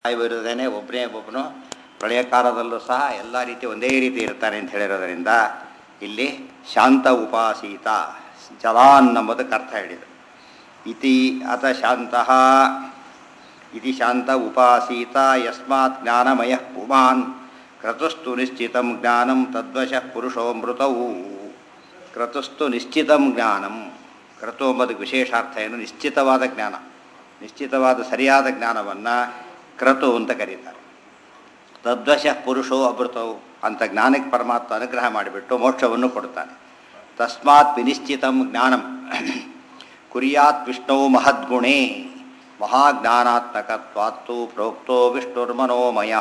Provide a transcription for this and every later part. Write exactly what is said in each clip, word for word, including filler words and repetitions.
ಇರುವುದೇನೆ ಒಬ್ಬನೇ ಒಬ್ಬನು ಪ್ರಳಯ ಕಾಲದಲ್ಲೂ ಸಹ ಎಲ್ಲ ರೀತಿ ಒಂದೇ ರೀತಿ ಇರ್ತಾನೆ ಅಂತ ಹೇಳಿರೋದರಿಂದ ಇಲ್ಲಿ ಶಾಂತ ಉಪಾಸೀತ ಜಲಾನ್ ಎಂಬುದಕ್ಕೆ ಅರ್ಥ ಹೇಳಿದರು. ಇತಿ ಅತ ಶಾಂತಃ ಇತಿ ಶಾಂತ ಉಪಾಸೀತ ಯಸ್ಮಾತ್ ಜ್ಞಾನಮಯ ಪುಮಾನ್ ಕ್ರತುಸ್ತು ನಿಶ್ಚಿತಂ ಜ್ಞಾನಂ ತದ್ವಶಃ ಪುರುಷೋ ಮೃತವು. ಕ್ರತುಸ್ತು ನಿಶ್ಚಿತಂ ಜ್ಞಾನಂ, ಕ್ರತು ಎಂಬುದಕ್ಕೆ ವಿಶೇಷಾರ್ಥ ಏನು? ನಿಶ್ಚಿತವಾದ ಜ್ಞಾನ, ನಿಶ್ಚಿತವಾದ ಸರಿಯಾದ ಜ್ಞಾನವನ್ನು ಕ್ರತು ಅಂತ ಕರೀತಾರೆ. ತದ್ವಶಃ ಪುರುಷೋ ಅಮೃತವು ಅಂತ ಜ್ಞಾನಕ್ಕೆ ಪರಮಾತ್ಮ ಅನುಗ್ರಹ ಮಾಡಿಬಿಟ್ಟು ಮೋಕ್ಷವನ್ನು ಕೊಡ್ತಾನೆ. ತಸ್ಮಾತ್ ವಿನಿಶ್ಚಿತಂ ಜ್ಞಾನಂ ಕುರ್ಯಾತ್ ವಿಷ್ಣು ಮಹದ್ಗುಣೇ ಮಹಾಜ್ಞಾನಾತ್ಮಕತ್ವಾತ್ತು ಪ್ರೋಕ್ತೋ ವಿಷ್ಣುರ್ಮನೋಮಯ.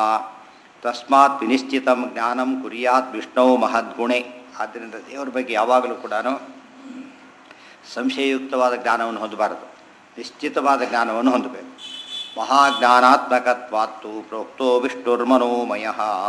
ತಸ್ಮಾತ್ ವಿನಿಶ್ಚಿತಂ ಜ್ಞಾನಂ ಕುರ್ಯಾತ್ ವಿಷ್ಣು ಮಹದ್ಗುಣೇ. ಆದ್ದರಿಂದ ದೇವರ ಬಗ್ಗೆ ಯಾವಾಗಲೂ ಕೂಡ ಸಂಶಯಯುಕ್ತವಾದ ಜ್ಞಾನವನ್ನು ಹೊಂದಬಾರದು, ನಿಶ್ಚಿತವಾದ ಜ್ಞಾನವನ್ನು ಹೊಂದಬೇಕು. ಮಹಾಜ್ಞಾನಾತ್ಮಕತ್ವಾತ್ತು ಪ್ರೋಕ್ತೋ ವಿಷ್ಣುರ್ಮನೋಮಯ.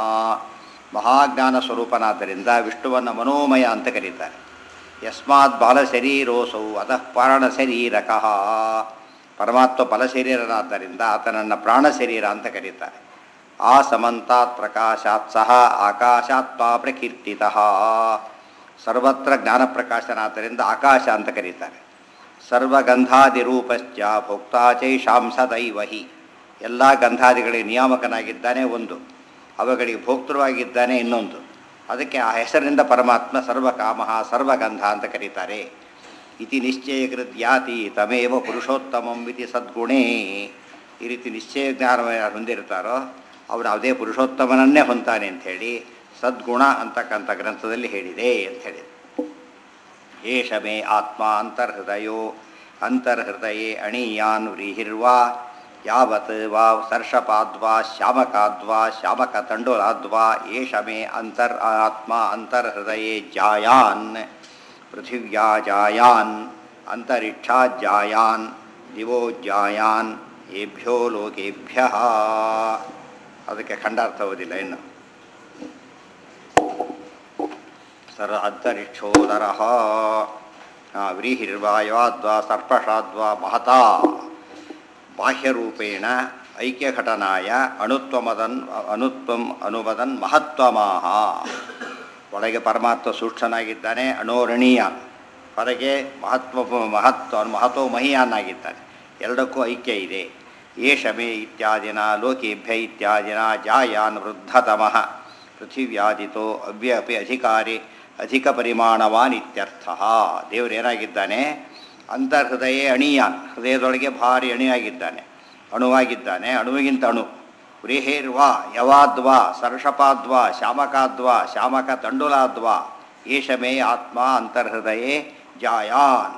ಮಹಾಜ್ಞಾನ ಸ್ವರೂಪನಾದ್ದರಿಂದ ವಿಷ್ಣುವನ್ನು ಮನೋಮಯ ಅಂತ ಕರೀತಾರೆ. ಯಸ್ಮಾತ್ ಬಾಲಶರೀರೋಸೌ ಅತಃ ಪ್ರಾಣಶರೀರಕಃ. ಪರಮಾತ್ಮ ಬಲಶರೀರನಾದ್ದರಿಂದ ಆತನನ್ನು ಪ್ರಾಣ ಶರೀರ ಅಂತ ಕರೀತಾರೆ. ಆ ಸಮಂತಾತ್ ಪ್ರಕಾಶಾತ್ ಸಹ ಆಕಾಶಾತ್ಮ ಪ್ರಕೀರ್ತಿತಃ. ಸರ್ವತ್ರ ಜ್ಞಾನ ಪ್ರಕಾಶನಾದ್ದರಿಂದ ಆಕಾಶ ಅಂತ ಕರೀತಾರೆ. ಸರ್ವಗಂಧಾದಿರೂಪಶ್ಚ ಭೋಕ್ತಾ ಚೈಷಾಂ ಸದೈವ ಹಿ. ಎಲ್ಲ ಗಂಧಾದಿಗಳಿಗೆ ನಿಯಾಮಕನಾಗಿದ್ದಾನೆ ಒಂದು, ಅವುಗಳಿಗೆ ಭೋಕ್ತೃವಾಗಿದ್ದಾನೆ ಇನ್ನೊಂದು. ಅದಕ್ಕೆ ಆ ಹೆಸರಿನಿಂದ ಪರಮಾತ್ಮ ಸರ್ವಕಾಮ ಸರ್ವಗಂಧ ಅಂತ ಕರೀತಾರೆ. ಇತಿ ನಿಶ್ಚಯಕೃತ್ಯಾತಿ ತಮೇವ ಪುರುಷೋತ್ತಮಂ ಇತಿ ಸದ್ಗುಣೇ. ಈ ರೀತಿ ನಿಶ್ಚಯ ಜ್ಞಾನವನ್ನು ಹೊಂದಿರ್ತಾರೋ ಅವನು ಅದೇ ಪುರುಷೋತ್ತಮನನ್ನೇ ಹೊಂತಾನೆ ಅಂಥೇಳಿ ಸದ್ಗುಣ ಅಂತಕ್ಕಂಥ ಗ್ರಂಥದಲ್ಲಿ ಹೇಳಿದೆ ಅಂತ ಹೇಳಿದೆ. ಏಷ ಮೇ ಆತ್ಮ ಅಂತರ್ಹೃದಯೋ ಅಂತರ್ಹೃದಯೇ ಅಣೀಯಾನ್ ವ್ರೀಹಿರ್ವಾ ಯಾವತ್ ವಾ ಸರ್ಷಪಾದ್ವಾ ಶ್ಯಾಮಕಾದ್ವಾ ಶ್ಯಾಮಕತಂಡುಲಾದ್ವಾ ಏಷ ಮೇ ಅಂತರ್ ಆತ್ಮ ಅಂತರ್ಹೃದಯೇ ಜಾಯಾನ್ ಪೃಥಿವ್ಯಾ ಜಾಯಾನ್ ಅಂತರಿಕ್ಷಾ ಜಾಯಾನ್ ದಿವೋ ಜಾಯಾನ್ ಏಭ್ಯೋ ಲೋಕೇಭ್ಯ. ಅದಕ್ಕೆ ಖಂಡಾರ್ಥ ಓದಿಲ್ಲ ಇನ್ನು. ಸರ ಅಂತರಿಕ್ಷೋದರ ವ್ರೀಹಿರ್ವಾಯವಾದ್ವಾ ಸರ್ಪಷಾದ್ವಾ ಮಹತಾ ಬಾಹ್ಯರೂಪೇಣ ಐಕ್ಯಘಟನಾಯ ಅಣುತ್ವಮದನ್ ಅಣುತ್ವಂ ಅನುವದನ್ ಮಹತ್ವಮಾಹ. ಒಳಗೆ ಪರಮಾತ್ಮ ಸೂಕ್ಷ್ಮನಾಗಿದ್ದಾನೆ, ಅಣೋರಣೀಯ. ಹೊರಗೆ ಮಹತ್ವ ಮಹತ್ವ ಮಹತ್ವ ಮಹಿಯಾನಾಗಿದ್ದಾನೆ. ಎರಡಕ್ಕೂ ಐಕ್ಯ ಇದೆ. ಏಷ ಮೇ ಇತ್ಯಾದಿನ ಲೋಕೇಭ್ಯ ಇತ್ಯಾದಿನ ಜಾಯಾನ್ ವೃದ್ಧತಮಃ ಪೃಥಿವ್ಯಾದಿತೋ ಅವ್ಯಪಿ ಅಧಿಕಾರಿ ಅಧಿಕ ಪರಿಮಾಣವಾನ್ ಇತ್ಯರ್ಥ. ದೇವರು ಏನಾಗಿದ್ದಾನೆ? ಅಂತರ್ಹೃದಯೇ ಅಣಿಯಾನ್, ಹೃದಯದೊಳಗೆ ಭಾರಿ ಅಣಿಯಾಗಿದ್ದಾನೆ, ಅಣುವಾಗಿದ್ದಾನೆ, ಅಣುವಿಗಿಂತ ಅಣು. ವ್ರೀಹಿರ್ವಾ ಯವಾದ್ವಾ ಸರ್ಷಪಾದ್ವಾ ಶ್ಯಾಮಕಾದ್ವಾ ಶ್ಯಾಮಕ ತಂಡುಲಾದ್ವಾ ಏಷ ಮೇ ಆತ್ಮ ಅಂತರ್ಹೃದಯೇ ಜಾಯಾನ್.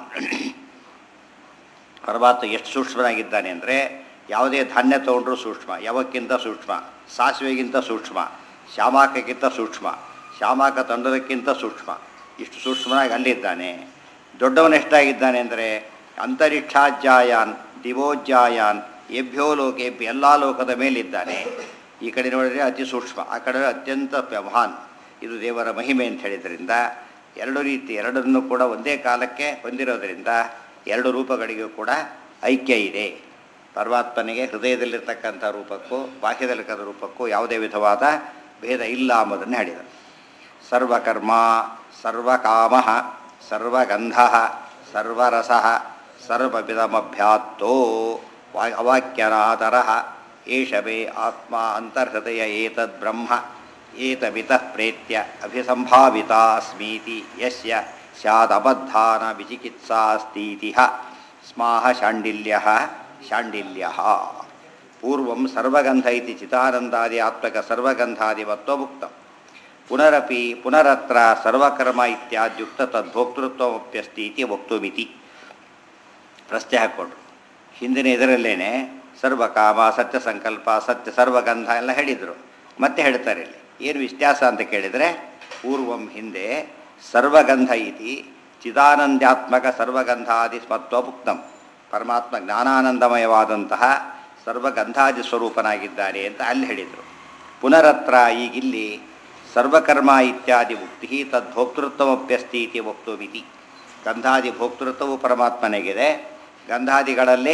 ಪರಮಾತ್ಮ ಎಷ್ಟು ಸೂಕ್ಷ್ಮನಾಗಿದ್ದಾನೆ ಅಂದರೆ ಯಾವುದೇ ಧಾನ್ಯ ತೊಗೊಂಡ್ರೂ ಸೂಕ್ಷ್ಮ, ಯವಕ್ಕಿಂತ ಸೂಕ್ಷ್ಮ, ಸಾಸಿವೆಗಿಂತ ಸೂಕ್ಷ್ಮ, ಶ್ಯಾಮಕಕ್ಕಿಂತ ಸೂಕ್ಷ್ಮ, ಶ್ಯಾಮಕ ತಂಡದಕ್ಕಿಂತ ಸೂಕ್ಷ್ಮ. ಇಷ್ಟು ಸೂಕ್ಷ್ಮನಾಗಿ ಅಲ್ಲಿದ್ದಾನೆ. ದೊಡ್ಡವನು ಎಷ್ಟಾಗಿದ್ದಾನೆ ಅಂದರೆ ಅಂತರಿಕ್ಷಾಜ್ಜಾಯಾನ್ ದಿವೋಜ್ಜಾಯಾನ್ ಏಭ್ಯೋ ಲೋಕೇಭ್ಯ, ಎಲ್ಲ ಲೋಕದ ಮೇಲಿದ್ದಾನೆ. ಈ ಕಡೆ ನೋಡಿದರೆ ಅತಿ ಸೂಕ್ಷ್ಮ, ಆ ಕಡೆ ಅತ್ಯಂತ ಮಹಾನ್. ಇದು ದೇವರ ಮಹಿಮೆ ಅಂತ ಹೇಳಿದ್ರಿಂದ ಎರಡು ರೀತಿ ಎರಡನ್ನೂ ಕೂಡ ಒಂದೇ ಕಾಲಕ್ಕೆ ಹೊಂದಿರೋದರಿಂದ ಎರಡು ರೂಪಗಳಿಗೂ ಕೂಡ ಐಕ್ಯ ಇದೆ. ಪರಮಾತ್ಮನಿಗೆ ಹೃದಯದಲ್ಲಿರ್ತಕ್ಕಂಥ ರೂಪಕ್ಕೂ ಬಾಹ್ಯದಲ್ಲಿರ್ತಕ್ಕಂಥ ರೂಪಕ್ಕೂ ಯಾವುದೇ ವಿಧವಾದ ಭೇದ ಇಲ್ಲ ಎಂಬುದನ್ನು ಹೇಳಿದರು. ಸರ್ವಕರ್ಮ ಸರ್ವಕಾಮ ಸರ್ವಗಂಧ ಸರ್ವರಸ ಸರ್ವವಿಧಮಭ್ಯಾತ್ತೋ ಅವಾಕ್ಯನಾದರ ಏಷ ಮೇ ಆತ್ಮ ಅಂತರ್ಹೃದಯ ಏತದ್ ಬ್ರಹ್ಮ ಏತಮಿತಃ ಪ್ರೇತ್ಯ ಅಭಿಸಂಭಾವಿತಾಸ್ಮೀತಿ ಯಸ್ಯ ಸ್ಯಾದಬದ್ಧಾನ ವಿಚಿಕಿತ್ಸಾಸ್ತೀತಿ ಸ್ಮಾಹ ಶಾಂಡಿಲ್ಯಃ ಶಾಂಡಿಲ್ಯಃ. ಪೂರ್ವಂ ಸರ್ವಗಂಧ ಇತಿ ಚಿದಾನಂದಾದಿ ಆತ್ಮಕ ಸರ್ವಗಂಧಾದಿಮತ್ವಮುಕ್ತಂ. ಪುನರಪಿ ಪುನರತ್ರ ಸರ್ವಕರ್ಮ ಇತ್ಯಾದ್ಯುಕ್ತ ತದ್ಭೋಕ್ತೃತ್ವಮಪ್ಯಸ್ತಿ ಇತಿ ವಕ್ತುಮಿತಿ. ಪ್ರಶ್ನೆ ಹಾಕ್ಕೊಂಡ್ರು. ಹಿಂದಿನ ಇದರಲ್ಲೇನೆ ಸರ್ವಕಾಮ ಸತ್ಯ ಸಂಕಲ್ಪ ಸತ್ಯ ಸರ್ವಗಂಧ ಎಲ್ಲ ಹೇಳಿದರು. ಮತ್ತೆ ಹೇಳ್ತಾರೆ ಇಲ್ಲಿ ಏನು ವ್ಯತ್ಯಾಸ ಅಂತ ಕೇಳಿದರೆ, ಪೂರ್ವಂ ಹಿಂದೆ ಸರ್ವಗಂಧ ಇತಿ ಚಿದಾನಂದಾತ್ಮಕ ಸರ್ವಗಂಧಾದಿ ಸ್ಮತ್ವಮುಕ್ತಂ. ಪರಮಾತ್ಮ ಜ್ಞಾನಾನಂದಮಯವಾದಂತಹ ಸರ್ವಗಂಧಾದಿ ಸ್ವರೂಪನಾಗಿದ್ದಾನೆ ಅಂತ ಅಲ್ಲಿ ಹೇಳಿದರು. ಪುನರತ್ರ ಈಗಿಲ್ಲಿ ಸರ್ವಕರ್ಮ ಇತ್ಯಾದಿ ಮುಕ್ತಿ ತದ್ಭೋಕ್ತೃತ್ವಮಪ್ಯಸ್ತಿ ಇತಿ ವಕ್ತುಮಿತಿ. ಗಂಧಾದಿ ಭೋಕ್ತೃತ್ವವು ಪರಮಾತ್ಮನಿಗಿದೆ, ಗಂಧಾದಿಗಳಲ್ಲಿ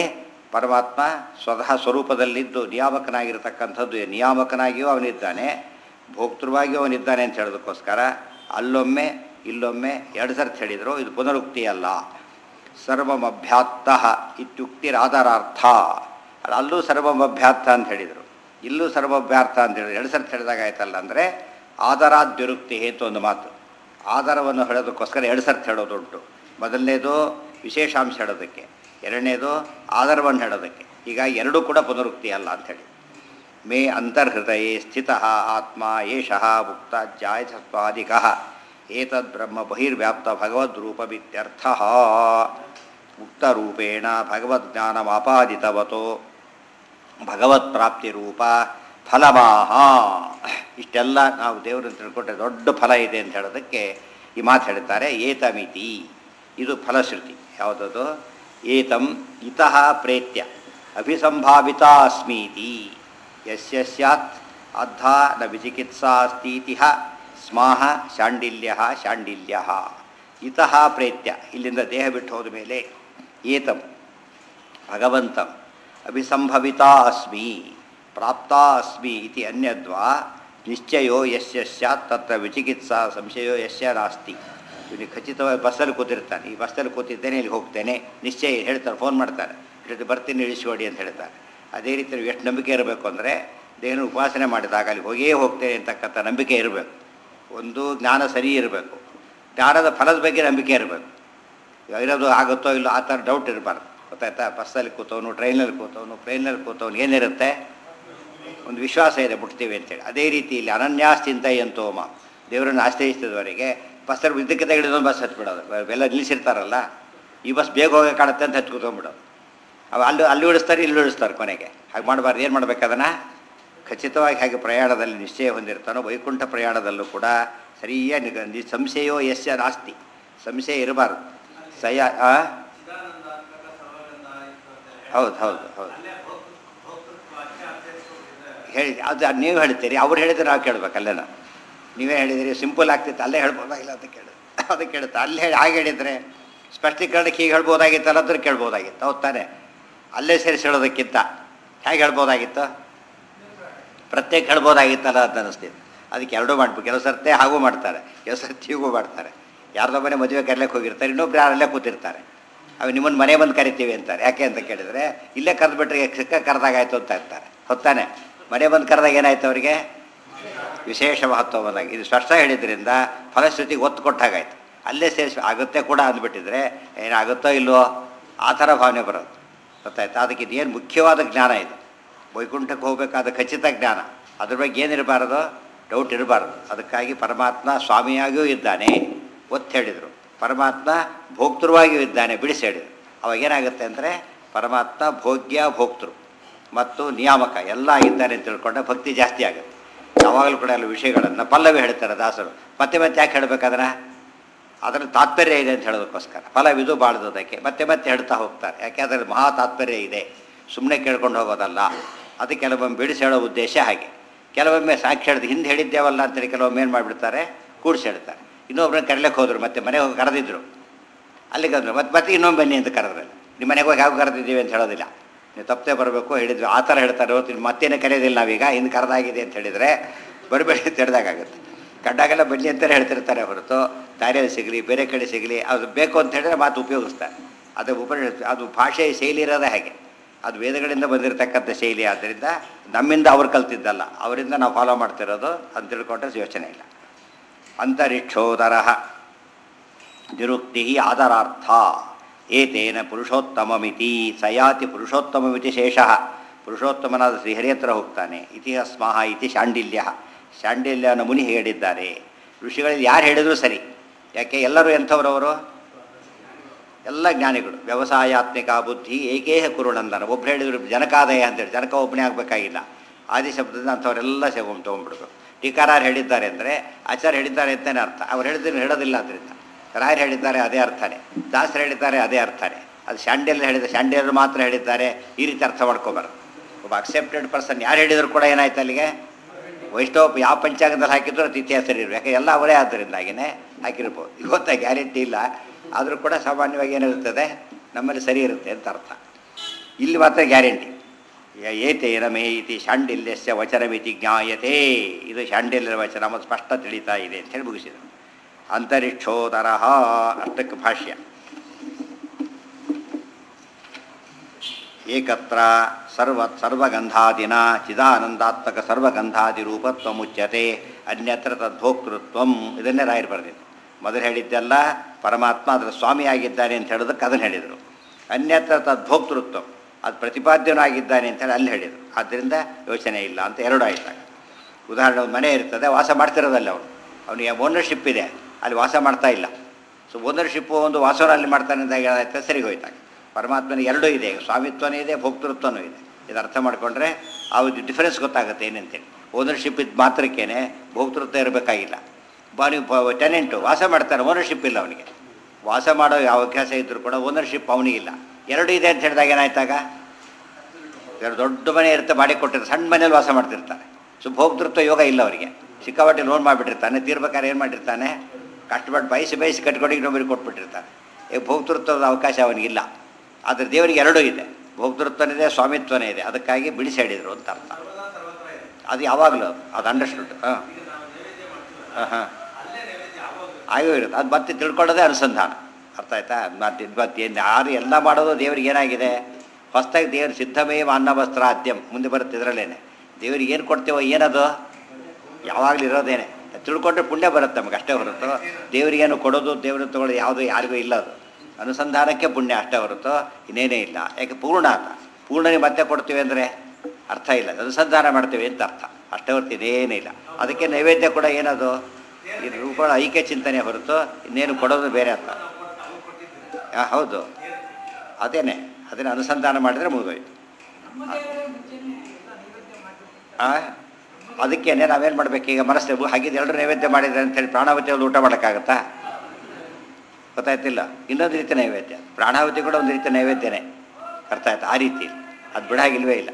ಪರಮಾತ್ಮ ಸ್ವತಃ ಸ್ವರೂಪದಲ್ಲಿದ್ದು ನಿಯಾಮಕನಾಗಿರ್ತಕ್ಕಂಥದ್ದು, ನಿಯಾಮಕನಾಗಿಯೂ ಅವನಿದ್ದಾನೆ, ಭೋಕ್ತೃವಾಗಿಯೂ ಅವನಿದ್ದಾನೆ ಅಂತ ಹೇಳೋದಕ್ಕೋಸ್ಕರ ಅಲ್ಲೊಮ್ಮೆ ಇಲ್ಲೊಮ್ಮೆ ಎರಡು ಸರ್ತಿ ಹೇಳಿದರು. ಇದು ಪುನರುಕ್ತಿ ಅಲ್ಲ. ಸರ್ವಮಭ್ಯಾತ್ತ ಇತ್ಯುಕ್ತಿರಾಧಾರಾರ್ಥ. ಅಲ್ಲೂ ಸರ್ವಮಭ್ಯಾರ್ಥ ಅಂತ ಹೇಳಿದರು, ಇಲ್ಲೂ ಸರ್ವಭ್ಯಾರ್ಥ ಅಂತ ಹೇಳಿದ್ರು. ಎರಡು ಸರ್ತಿ ಹೇಳಿದಾಗ ಆಯ್ತಲ್ಲ ಅಂದರೆ ಆಧಾರಾದ್ಯುರುಕ್ತಿ ಹೇತು ಒಂದು ಮಾತು. ಆಧಾರವನ್ನು ಹೇಳೋದಕ್ಕೋಸ್ಕರ ಎರಡು ಸರ್ತಿ ಹೇಳೋದುಂಟು. ಮೊದಲನೇದು ವಿಶೇಷಾಂಶ ಹೇಳೋದಕ್ಕೆ, ಎರಡನೇದು ಆಧಾರವನ್ನು ಹೇಳೋದಕ್ಕೆ. ಹೀಗಾಗಿ ಎರಡೂ ಕೂಡ ಪುನರುಕ್ತಿ ಅಲ್ಲ ಅಂಥೇಳಿ. ಮೇ ಅಂತರ್ಹೃದಯೇ ಸ್ಥಿತ ಆತ್ಮ ಏಷಃ ಮುಕ್ತ ಜಾಯಸತ್ವಾದಿಕ ಏತದ್ ಬ್ರಹ್ಮ ಬಹಿರ್ವ್ಯಾಪ್ತ ಭಗವದ್ರೂಪಮಿತ್ಯರ್ಥ. ಮುಕ್ತರೂಪೇಣ ಭಗವದ್ಜ್ಞಾನಮಾಪಾದಿತವತೋ ಭಗವತ್ಪ್ರಾಪ್ತಿರೂಪ ಫಲಮಾಹ. ಇಷ್ಟೆಲ್ಲ ನಾವು ದೇವರನ್ನು ತಿಳ್ಕೊಂಡ್ರೆ ದೊಡ್ಡ ಫಲ ಇದೆ ಅಂತ ಹೇಳೋದಕ್ಕೆ ಈ ಮಾತು ಹೇಳ್ತಾರೆ. ಏತಮಿತಿ, ಇದು ಫಲಶ್ರುತಿ. ಯಾವುದದು? ಏತಂ ಇತಃ ಪ್ರೇತ್ಯ ಅಭಿಸಂಭಾವಿತ ಅಸ್ಮೀತಿ ಯಸ್ಯ ಸ್ಯಾತ್ ಅದ್ಧ ನ ವಿಚಿಕಿತ್ಸಾ ಅಸ್ತೀತಿ ಸ್ಮಾಹ ಶಾಂಡಿಲ್ಯ ಶಾಂಡಿಲ್ಯ. ಇತಃ ಪ್ರೇತ್ಯ, ಇಲ್ಲಿಂದ ದೇಹ ಬಿಟ್ಟು ಹೋದ ಮೇಲೆ ಏತಂ ಭಗವಂತಂ ಅಭಿಸಂಭವಿತ ಅಸ್ಮಿ ಪ್ರಾಪ್ತ ಅಸ್ಮಿ ಇತಿ ಅನ್ಯದ್ವಾ ನಿಶ್ಚಯೋ ಯಸ್ಯ ಸ್ಯಾತ್ ತತ್ರ ವಿಚಿಕಿತ್ಸಾ ಸಂಶಯೋ ಯಸ್ಯ ನಾಸ್ತಿ. ಇವನಿಗೆ ಖಚಿತವಾಗಿ ಬಸ್ಸಲ್ಲಿ ಕೂತಿರ್ತಾನೆ, ಈ ಬಸ್ಸಲ್ಲಿ ಕೂತಿದ್ದೇನೆ, ಇಲ್ಲಿ ಹೋಗ್ತೇನೆ ನಿಶ್ಚಯ ಹೇಳ್ತಾರೆ, ಫೋನ್ ಮಾಡ್ತಾರೆ, ಇಟ್ಟು ಬರ್ತೀನಿ ಇಳಿಸ್ಕೊಡಿ ಅಂತ ಹೇಳ್ತಾರೆ. ಅದೇ ರೀತಿ ಎಷ್ಟು ನಂಬಿಕೆ ಇರಬೇಕು ಅಂದರೆ ದೇಹನ ಉಪಾಸನೆ ಮಾಡಿದಾಗ ಅಲ್ಲಿ ಹೋಗೇ ಹೋಗ್ತೇನೆ ಅಂತಕ್ಕಂಥ ನಂಬಿಕೆ ಇರಬೇಕು. ಒಂದು ಜ್ಞಾನ ಸರಿ ಇರಬೇಕು, ಜ್ಞಾನದ ಫಲದ ಬಗ್ಗೆ ನಂಬಿಕೆ ಇರಬೇಕು. ಇರೋದು ಆಗುತ್ತೋ ಇಲ್ಲೋ ಆ ಥರ ಡೌಟ್ ಇರಬಾರ್ದು. ಗೊತ್ತಾಯ್ತಾ? ಬಸ್ಸಲ್ಲಿ ಕೂತವನು, ಟ್ರೈನಲ್ಲಿ ಕೂತವನು, ಪ್ಲೇನಲ್ಲಿ ಕೂತವನು ಏನಿರುತ್ತೆ? ಒಂದು ವಿಶ್ವಾಸ ಇದೆ ಮುಟ್ತೀವಿ ಅಂತೇಳಿ. ಅದೇ ರೀತಿ ಇಲ್ಲಿ ಅನನ್ಯಾಶ್ಚಿಂತೆಯಂತೋಮ, ದೇವರನ್ನು ಆಶ್ರಯಿಸಿದವರಿಗೆ ಬಸ್ಸಲ್ಲಿ ಇದಕ್ಕೆ ತೆಗೆದು ಬಸ್ ಹತ್ಬಿಡೋದು. ಎಲ್ಲ ನಿಲ್ಲಿಸಿರ್ತಾರಲ್ಲ, ಈ ಬಸ್ ಬೇಗ ಹೋಗಿ ಕಾಣುತ್ತೆ ಅಂತ ಹತ್ತು ಕೂತ್ಕೊಂಡ್ಬಿಡೋದು. ಅವು ಅಲ್ಲಿ ಅಲ್ಲಿ ಉಳಿಸ್ತಾರೆ, ಇಲ್ಲಿ ಉಳಿಸ್ತಾರೆ. ಕೊನೆಗೆ ಹಾಗೆ ಮಾಡಬಾರ್ದು. ಏನು ಮಾಡ್ಬೇಕು ಅದನ್ನು? ಖಚಿತವಾಗಿ ಹಾಗೆ ಪ್ರಯಾಣದಲ್ಲಿ ನಿಶ್ಚಯ ಹೊಂದಿರ್ತಾನೋ ವೈಕುಂಠ ಪ್ರಯಾಣದಲ್ಲೂ ಕೂಡ ಸರಿಯಾಗಿ ಸಂಶಯೋ ಯಸ್ಯ ನಾಸ್ತಿ, ಸಂಶಯ ಇರಬಾರ್ದು. ಸಯ ಹೌದು ಹೌದು ಹೌದು ಹೇಳಿ. ಅದು ನೀವು ಹೇಳ್ತೀರಿ, ಅವ್ರು ಹೇಳಿದ್ರೆ ನಾವು ಕೇಳಬೇಕಲ್ಲೇನ? ನೀವೇ ಹೇಳಿದಿರಿ ಸಿಂಪಲ್ ಆಗ್ತಿತ್ತು, ಅಲ್ಲೇ ಹೇಳ್ಬೋದಾಗಿಲ್ಲ ಅಂತ ಕೇಳಿ ಅದಕ್ಕೆ ಕೇಳುತ್ತೆ. ಅಲ್ಲೇ ಹೇಳಿ ಹಾಗೆ ಹೇಳಿದರೆ ಸ್ಪಷ್ಟೀಕರಣಕ್ಕೆ ಹೀಗೆ ಹೇಳ್ಬೋದಾಗಿತ್ತಲ್ಲ ಅದ್ರ ಕೇಳ್ಬೋದಾಗಿತ್ತು. ಹೌದು ತಾನೆ? ಅಲ್ಲೇ ಸೇರಿಸಿ ಹೇಳೋದಕ್ಕಿಂತ ಹೇಗೆ ಹೇಳ್ಬೋದಾಗಿತ್ತು? ಪ್ರತ್ಯೇಕ ಹೇಳ್ಬೋದಾಗಿತ್ತಲ್ಲ ಅಂತ ಅನ್ನಿಸ್ತಿತ್ತು. ಅದಕ್ಕೆ ಎರಡೂ ಮಾಡ್ಬೇಕು. ಕೆಲವು ಸರ್ತೆ ಹಾಗೂ ಮಾಡ್ತಾರೆ, ಕೆಲವು ಸರ್ತಿ ಹೀಗೂ ಮಾಡ್ತಾರೆ. ಯಾರ್ದೋ ಮನೆ ಮದುವೆ ಕರೆಯಕ್ಕೆ ಹೋಗಿರ್ತಾರೆ, ಇನ್ನೊಬ್ರು ಯಾರಲ್ಲೇ ಕೂತಿರ್ತಾರೆ. ಅವು ನಿಮ್ಮನ್ನು ಮನೆ ಬಂದು ಕರಿತೀವಿ ಅಂತಾರೆ. ಯಾಕೆ ಅಂತ ಕೇಳಿದರೆ ಇಲ್ಲೇ ಕರೆದ್ಬಿಟ್ರೆ ಸಿಕ್ಕ ಕರೆದಾಗಾಯ್ತು ಅಂತ ಇರ್ತಾರೆ. ಹೊತ್ತಾನೆ ಮನೆ ಬಂದು ಕರೆದಾಗ ಏನಾಯ್ತು ಅವರಿಗೆ? ವಿಶೇಷ ಮಹತ್ವ ಬಂದಾಗ. ಇದು ಸ್ಪಷ್ಟ ಹೇಳಿದ್ರಿಂದ ಫಲಶ್ರುತಿಗೆ ಒತ್ತು ಕೊಟ್ಟಾಗಾಯ್ತು. ಅಲ್ಲೇ ಸೇರಿಸಿ ಆಗುತ್ತೆ ಕೂಡ ಅಂದ್ಬಿಟ್ಟಿದ್ರೆ ಏನಾಗುತ್ತೋ ಇಲ್ವೋ ಆ ಥರ ಭಾವನೆ ಬರೋದು. ಗೊತ್ತಾಯ್ತು? ಅದಕ್ಕೆ ಇದೇನು ಮುಖ್ಯವಾದ ಜ್ಞಾನ ಇದು. ವೈಕುಂಠಕ್ಕೆ ಹೋಗಬೇಕಾದ ಖಚಿತ ಜ್ಞಾನ. ಅದ್ರ ಬಗ್ಗೆ ಏನಿರಬಾರ್ದು? ಡೌಟ್ ಇರಬಾರ್ದು. ಅದಕ್ಕಾಗಿ ಪರಮಾತ್ಮ ಸ್ವಾಮಿಯಾಗಿಯೂ ಇದ್ದಾನೆ ಒತ್ತು ಹೇಳಿದರು, ಪರಮಾತ್ಮ ಭೋಕ್ತೃವಾಗಿಯೂ ಇದ್ದಾನೆ ಬಿಡಿಸಿ ಹೇಳಿದರು. ಅವಾಗೇನಾಗುತ್ತೆ ಅಂದರೆ ಪರಮಾತ್ಮ ಭೋಗ್ಯ ಭೋಕ್ತೃ ಮತ್ತು ನಿಯಾಮಕ ಎಲ್ಲ ಇದ್ದಾನೆ ಅಂತ ತಿಳ್ಕೊಂಡ ಭಕ್ತಿ ಜಾಸ್ತಿ ಆಗುತ್ತೆ. ಯಾವಾಗಲೂ ಕೂಡ ಎಲ್ಲ ವಿಷಯಗಳನ್ನು ಪಲ್ಲವಿ ಹೇಳ್ತಾರೆ ದಾಸರು. ಮತ್ತೆ ಮತ್ತೆ ಯಾಕೆ ಹೇಳಬೇಕಾದ್ರೆ ಅದರ ತಾತ್ಪರ್ಯ ಇದೆ ಅಂತ ಹೇಳೋದಕ್ಕೋಸ್ಕರ. ಫಲವಿದು ಬಾಳ್ದೋದಕ್ಕೆ ಮತ್ತೆ ಮತ್ತೆ ಹೇಳ್ತಾ ಹೋಗ್ತಾರೆ. ಯಾಕೆ ಅದರಲ್ಲಿ ಮಹಾ ತಾತ್ಪರ್ಯ ಇದೆ, ಸುಮ್ಮನೆ ಕೇಳ್ಕೊಂಡು ಹೋಗೋದಲ್ಲ. ಅದು ಕೆಲವೊಮ್ಮೆ ಬಿಡಿಸಿ ಹೇಳೋ ಉದ್ದೇಶ ಹಾಗೆ. ಕೆಲವೊಮ್ಮೆ ಸಾಕ್ಷಿ ಹೇಳಿದ ಹಿಂದೆ ಹೇಳಿದ್ದೇವಲ್ಲ ಅಂತೇಳಿ ಕೆಲವೊಮ್ಮೆ ಏನು ಮಾಡಿಬಿಡ್ತಾರೆ, ಕೂಡಿಸಿ ಹೇಳ್ತಾರೆ. ಇನ್ನೊಬ್ರನ್ನ ಕರೆಯಕ್ಕೆ ಹೋದರು, ಮತ್ತೆ ಮನೆಗೆ ಹೋಗಿ ಕರೆದಿದ್ರು, ಅಲ್ಲಿಗೆ ಅಂದರು, ಮತ್ತೆ ಮತ್ತೆ ಇನ್ನೊಮ್ಮೆ ಬನ್ನಿ ಅಂತ ಕರೆದ್ರಲ್ಲ. ನಿಮ್ಮ ಮನೆಗೆ ಹೋಗಿ ಯಾವ ಕರೆದಿದ್ದೀವಿ ಅಂತ ಹೇಳೋದಿಲ್ಲ, ನೀವು ತಪ್ಪೇ ಬರಬೇಕು ಹೇಳಿದ್ವಿ ಆ ಥರ ಹೇಳ್ತಾರೆ. ಹೊತ್ತು ಮತ್ತೇನೇ ಕರೆಯೋದಿಲ್ಲ ನಾವೀಗ, ಹಿಂದೆ ಕರೆದಾಗಿದೆ ಅಂತ ಹೇಳಿದರೆ ಬರಬೇಡಿ ಅಂತ ಹೇಳಿದಾಗುತ್ತೆ. ಕಂಡಾಗೆಲ್ಲ ಬನ್ನಿ ಅಂತಲೇ ಹೇಳ್ತಿರ್ತಾರೆ ಹೊರತು ದಾರಿಯಲ್ಲಿ ಸಿಗಲಿ ಬೇರೆ ಕಡೆ ಸಿಗಲಿ ಅದು ಬೇಕು ಅಂತ ಹೇಳಿದ್ರೆ ಮಾತು ಉಪಯೋಗಿಸ್ತಾರೆ. ಅದು ಉಪ ಅದು ಭಾಷೆಯ ಶೈಲಿ ಇರೋದೇ ಹಾಗೆ. ಅದು ವೇದಗಳಿಂದ ಬಂದಿರತಕ್ಕಂಥ ಶೈಲಿ. ಆದ್ದರಿಂದ ನಮ್ಮಿಂದ ಅವ್ರು ಕಲ್ತಿದ್ದಲ್ಲ, ಅವರಿಂದ ನಾವು ಫಾಲೋ ಮಾಡ್ತಿರೋದು ಅಂತ ತಿಳ್ಕೊಂಡ್ರೆ ಯೋಚನೆ ಇಲ್ಲ. ಅಂತರಿಕ್ಷೋದರ ನಿರುಕ್ತಿ ಆದರಾರ್ಥ ಏತೇನ ಪುರುಷೋತ್ತಮಮಿತಿ ಸಯಾತಿ ಪುರುಷೋತ್ತಮಮಿತಿ ಶೇಷಃ. ಪುರುಷೋತ್ತಮನಾದ ಶ್ರೀಹರಿ ಹತ್ರ ಹೋಗ್ತಾನೆ. ಇತಿಹಸ್ಮಾಹ ಇತಿ ಶಾಂಡಿಲ್ಯ. ಶಾಂಡಿಲ್ಯನ ಮುನಿ ಹೇಳಿದ್ದಾರೆ. ಋಷಿಗಳಲ್ಲಿ ಯಾರು ಹೇಳಿದರೂ ಸರಿ. ಯಾಕೆ ಎಲ್ಲರೂ ಎಂಥವ್ರವರು? ಎಲ್ಲ ಜ್ಞಾನಿಗಳು. ವ್ಯವಸಾಯಾತ್ಮಿಕ ಬುದ್ಧಿ ಏಕೇಹ ಕುರುನಂದನ. ಒಬ್ರು ಹೇಳಿದ್ರು ಜನಕಾದಯ ಅಂತೇಳಿ, ಜನಕ ಒಬ್ಬನೇ ಆಗಬೇಕಾಗಿಲ್ಲ. ಆದಿ ಶಬ್ದದಿಂದ ಅಂಥವರೆಲ್ಲ ಸೇವೆ ತೊಗೊಂಡ್ಬಿಡ್ಬೇಕು. ಟೀಕಾರಾರು ಹೇಳಿದ್ದಾರೆ ಅಂದರೆ ಆಚಾರ್ಯ ಹೇಳಿದ್ದಾರೆ ಅಂತಲೇ ಅರ್ಥ. ಅವ್ರು ಹೇಳಿದ್ರೆ ಹೇಳೋದಿಲ್ಲ. ಅದರಿಂದ ರಾಯರು ಹೇಳಿದ್ದಾರೆ ಅದೇ ಅರ್ಥನೇ, ದಾಸರು ಹೇಳಿದ್ದಾರೆ ಅದೇ ಅರ್ಥನೇ. ಅದು ಶಾಂಡಿಲ್ಯ ಹೇಳಿದ ಶಾಂಡಿಲ್ಯರು ಮಾತ್ರ ಹೇಳಿದ್ದಾರೆ ಈ ರೀತಿ ಅರ್ಥ ಮಾಡ್ಕೋಬಾರ್ದು. ಒಬ್ಬ ಅಕ್ಸೆಪ್ಟೆಡ್ ಪರ್ಸನ್ ಯಾರು ಹೇಳಿದ್ರು ಕೂಡ ಏನಾಯ್ತು ಅಲ್ಲಿಗೆ? ವೈಷ್ಣವ ಯಾವ ಪಂಚಾಂಗದಲ್ಲಿ ಹಾಕಿದ್ರು ಅದು ಇತಿಹಾಸ ಇರಬೇಕು. ಯಾಕೆ ಎಲ್ಲ ಅವರೇ ಆದ್ದರಿಂದಾಗಿಯೇ ಹಾಕಿರ್ಬೋದು. ಇವತ್ತ ಗ್ಯಾರಂಟಿ ಇಲ್ಲ, ಆದರೂ ಕೂಡ ಸಾಮಾನ್ಯವಾಗಿ ಏನಿರುತ್ತದೆ ನಮ್ಮಲ್ಲಿ ಸರಿ ಇರುತ್ತೆ ಅಂತ ಅರ್ಥ. ಇಲ್ಲಿ ಮಾತ್ರ ಗ್ಯಾರಂಟಿ. ಏತೇನ ಮೇ ಇತಿ ಶಾಂಡಿಲ್ಯಸ್ಯ ವಚನಮಿತಿ ಜ್ಞಾಯತೆ. ಇದು ಶಾಂಡಿಲ್ಯರ ವಚನ ಮತ್ತು ಸ್ಪಷ್ಟ ತಿಳಿತಾ ಇದೆ ಅಂತೇಳಿ ಮುಗಿಸಿದರು. ಅಂತರಿಕ್ಷೋದರಃ ಅಷ್ಟಕ್ಕೆ ಭಾಷ್ಯ. ಏಕತ್ರ ಸರ್ವ ಸರ್ವಗಂಧಾದಿನ ಚಿದಾನಂದಾತ್ಮಕ ಸರ್ವಗಂಧಾದಿ ರೂಪತ್ವ ಮುಚ್ಯತೆ ಅನ್ಯತ್ರ ತದ್ಭೋಕ್ತೃತ್ವಂ. ಇದನ್ನೇ ರಾಯರು ಬರೆದಿದ್ದು. ಮೊದಲು ಹೇಳಿದ್ದೆಲ್ಲ ಪರಮಾತ್ಮ ಅದರ ಸ್ವಾಮಿಯಾಗಿದ್ದಾನೆ ಅಂತ ಹೇಳೋದಕ್ಕೆ ಅದನ್ನು ಹೇಳಿದರು. ಅನ್ಯತ್ರ ತದ್ಭೋಕ್ತೃತ್ವ, ಅದು ಪ್ರತಿಪಾದ್ಯನಾಗಿದ್ದಾನೆ ಅಂತೇಳಿ ಅಲ್ಲಿ ಹೇಳಿದರು. ಆದ್ದರಿಂದ ಯೋಚನೆ ಇಲ್ಲ ಅಂತ ಎರಡು ಆಯ್ತಾಗ. ಉದಾಹರಣೆ, ಒಂದು ಮನೆ ಇರ್ತದೆ, ವಾಸ ಮಾಡ್ತಿರೋದಲ್ಲ ಅವನು, ಅವನಿಗೆ ಓನರ್ಶಿಪ್ ಇದೆ, ಅಲ್ಲಿ ವಾಸ ಮಾಡ್ತಾ ಇಲ್ಲ. ಸೊ ಓನರ್ಶಿಪ್ಪು ಒಂದು ವಾಸನ ಅಲ್ಲಿ ಮಾಡ್ತಾನೆ ಅಂತ ಏನಾಯ್ತು, ಸರಿಗೆ ಹೋಯ್ತಾಗ. ಪರಮಾತ್ಮನಿಗೆ ಎರಡೂ ಇದೆ, ಸ್ವಾಮಿತ್ವನೂ ಇದೆ, ಭೋಕ್ತೃತ್ವನೂ ಇದೆ. ಇದು ಅರ್ಥ ಮಾಡಿಕೊಂಡ್ರೆ ಅವ್ದು ಡಿಫರೆನ್ಸ್ ಗೊತ್ತಾಗುತ್ತೆ ಏನಂತೇಳಿ. ಓನರ್ಶಿಪ್ ಇದ್ದು ಮಾತ್ರಕ್ಕೇ ಭೋಕ್ತೃತ್ವ ಇರಬೇಕಾಗಿಲ್ಲ. ಬಾ ನೀವು ಟೆನೆಂಟು ವಾಸ ಮಾಡ್ತಾನೆ, ಓನರ್ಶಿಪ್ ಇಲ್ಲ ಅವನಿಗೆ. ವಾಸ ಮಾಡೋ ಯಾವ ಅವಕಾಶ ಇದ್ದರೂ ಕೂಡ ಓನರ್ಶಿಪ್ ಅವನಿಗಿಲ್ಲ. ಎರಡು ಇದೆ ಅಂತ ಹೇಳಿದಾಗ ಏನಾಯ್ತಾಗ, ಎರಡು ದೊಡ್ಡ ಮನೆ ಇರುತ್ತೆ, ಮಾಡಿ ಕೊಟ್ಟಿರ್ತಾರೆ, ಸಣ್ಣ ಮನೇಲಿ ವಾಸ ಮಾಡ್ತಿರ್ತಾನೆ. ಸೊ ಭೋಕ್ತೃತ್ವ ಯೋಗ ಇಲ್ಲ ಅವರಿಗೆ. ಸಿಕ್ಕಾಪಟ್ಟೆ ಲೋನ್ ಮಾಡಿಬಿಟ್ಟಿರ್ತಾನೆ, ತೀರ್ಬೇಕಾದ್ರೆ ಏನು ಮಾಡಿರ್ತಾನೆ, ಕಷ್ಟಪಟ್ಟು ಬಯಸಿ ಬಯಸಿ ಕಟ್ಕೊಂಡು ಇನ್ನೊಬ್ಬರಿಗೆ ಕೊಟ್ಬಿಟ್ಟಿರ್ತಾನೆ. ಈಗ ಭೋಕ್ತೃತ್ವದ ಅವಕಾಶ ಅವನಿಗಿಲ್ಲ. ಆದರೆ ದೇವರಿಗೆ ಎರಡೂ ಇದೆ, ಭೋಕ್ತೃತ್ವನಿದೆ, ಸ್ವಾಮಿತ್ವನೇ ಇದೆ. ಅದಕ್ಕಾಗಿ ಬಿಡಿಸಿ ಹೇಳಿದರು ಅಂತ ಅರ್ಥ. ಅದು ಯಾವಾಗಲೂ ಅದು ಅಂಡರ್ಸ್ಟುಡ್. ಹಾಂ ಹಾಂ ಹಾಂ ಆಗೋ ಇರುತ್ತೆ. ಅದು ಮತ್ತೆ ತಿಳ್ಕೊಳ್ಳೋದೇ ಅನುಸಂಧಾನ. ಅರ್ಥ ಆಯ್ತಾ? ಮತ್ತೆ ಮತ್ತೆ ಏನು ಯಾರು ಎಲ್ಲ ಮಾಡೋದು ದೇವ್ರಿಗೆ ಏನಾಗಿದೆ, ಹೊಸದಾಗಿ ದೇವ್ರ ಸಿದ್ಧಮೇವ ಅನ್ನವಸ್ತ್ರ ಆದ್ಯಂ ಮುಂದೆ ಬರುತ್ತೆ. ಇದರಲ್ಲೇನೆ ದೇವ್ರಿಗೆ ಏನು ಕೊಡ್ತೇವೋ ಏನದು ಯಾವಾಗಲೂ ಇರೋದೇನೆ. ತಿಳ್ಕೊಂಡ್ರೆ ಪುಣ್ಯ ಬರುತ್ತೆ ನಮಗೆ, ಅಷ್ಟೇ ಹೊರತು ದೇವರಿಗೇನು ಕೊಡೋದು ದೇವ್ರನ್ನ ತೊಗೊಳ್ಳೋದು ಯಾವುದೂ ಯಾರಿಗೂ ಇಲ್ಲ. ಅದು ಅನುಸಂಧಾನಕ್ಕೆ ಪುಣ್ಯ ಅಷ್ಟೇ ಹೊರತು ಇನ್ನೇನೇ ಇಲ್ಲ. ಯಾಕೆ ಪೂರ್ಣ ಅಂತ ಪೂರ್ಣನೇ ಮತ್ತೆ ಕೊಡ್ತೀವಿ ಅಂದರೆ ಅರ್ಥ ಇಲ್ಲ, ಅನುಸಂಧಾನ ಮಾಡ್ತೀವಿ ಅಂತ ಅರ್ಥ, ಅಷ್ಟೇ ಹೊರತು ಇನ್ನೇನೇ ಇಲ್ಲ. ಅದಕ್ಕೆ ನೈವೇದ್ಯ ಕೂಡ ಏನದು ಈ ರೂಪಗಳ ಐಕ್ಯ ಚಿಂತನೆ ಹೊರತು ಇನ್ನೇನು ಕೊಡೋದು ಬೇರೆ ಅಂತ. ಹಾಂ ಹೌದು, ಅದೇನೆ, ಅದನ್ನು ಅನುಸಂಧಾನ ಮಾಡಿದರೆ ಮುಗಿದೋಯ್ತು. ಹಾಂ ಅದಕ್ಕೇನೆ ನಾವೇನು ಮಾಡಬೇಕು, ಈಗ ಮನಸ್ಸು ಹಾಗಿದ್ದು ಎಲ್ಲರೂ ನೈವೇದ್ಯ ಮಾಡಿದ್ರೆ ಅಂತೇಳಿ ಪ್ರಾಣಾವತಿಯಲ್ಲಿ ಊಟ ಮಾಡೋಕ್ಕಾಗತ್ತಾ? ಗೊತ್ತಾಯ್ತಿಲ್ಲ. ಇನ್ನೊಂದು ರೀತಿ ನೈವೇದ್ಯ, ಪ್ರಾಣಾವತಿ ಕೂಡ ಒಂದು ರೀತಿ ನೈವೇದ್ಯನೇ. ಅರ್ಥ ಆಯ್ತು? ಆ ರೀತಿ ಅದು ಬಿಡಾಗಿಲ್ವೇ ಇಲ್ಲ.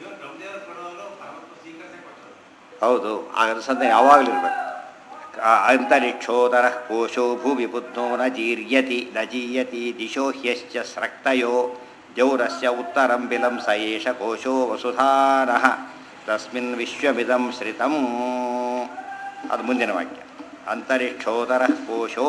ಹೌದು, ಆ ಅನುಸಂಧಾನ ಯಾವಾಗಲೂ ಇರಬೇಕು. ಅಂತರಿಕ್ಷೋದರ ಕೋಶೋ ಭೂಮಿ ಬುದ್ಧೋ ನ ಜೀರ್ಯತಿ ನ ಜೀಯತಿ ದಿಶೋ ಹ್ಯಶ್ಚ ಸ್ರಕ್ತಯೋ ಜೌರಸ್ಯ ಉತ್ತರಂ ಬಿಲಂ ಸ ಏಷ ಕೋಶೋ ವಸುಧಾನಃ ತಸ್ಮಿನ್ ವಿಶ್ವಮಿದಂ ಶ್ರಿತಂ. ಅದು ಮುಂದಿನ ವಾಕ್ಯ. ಅಂತರಿಕ್ಷೋದರ ಕೋಶೋ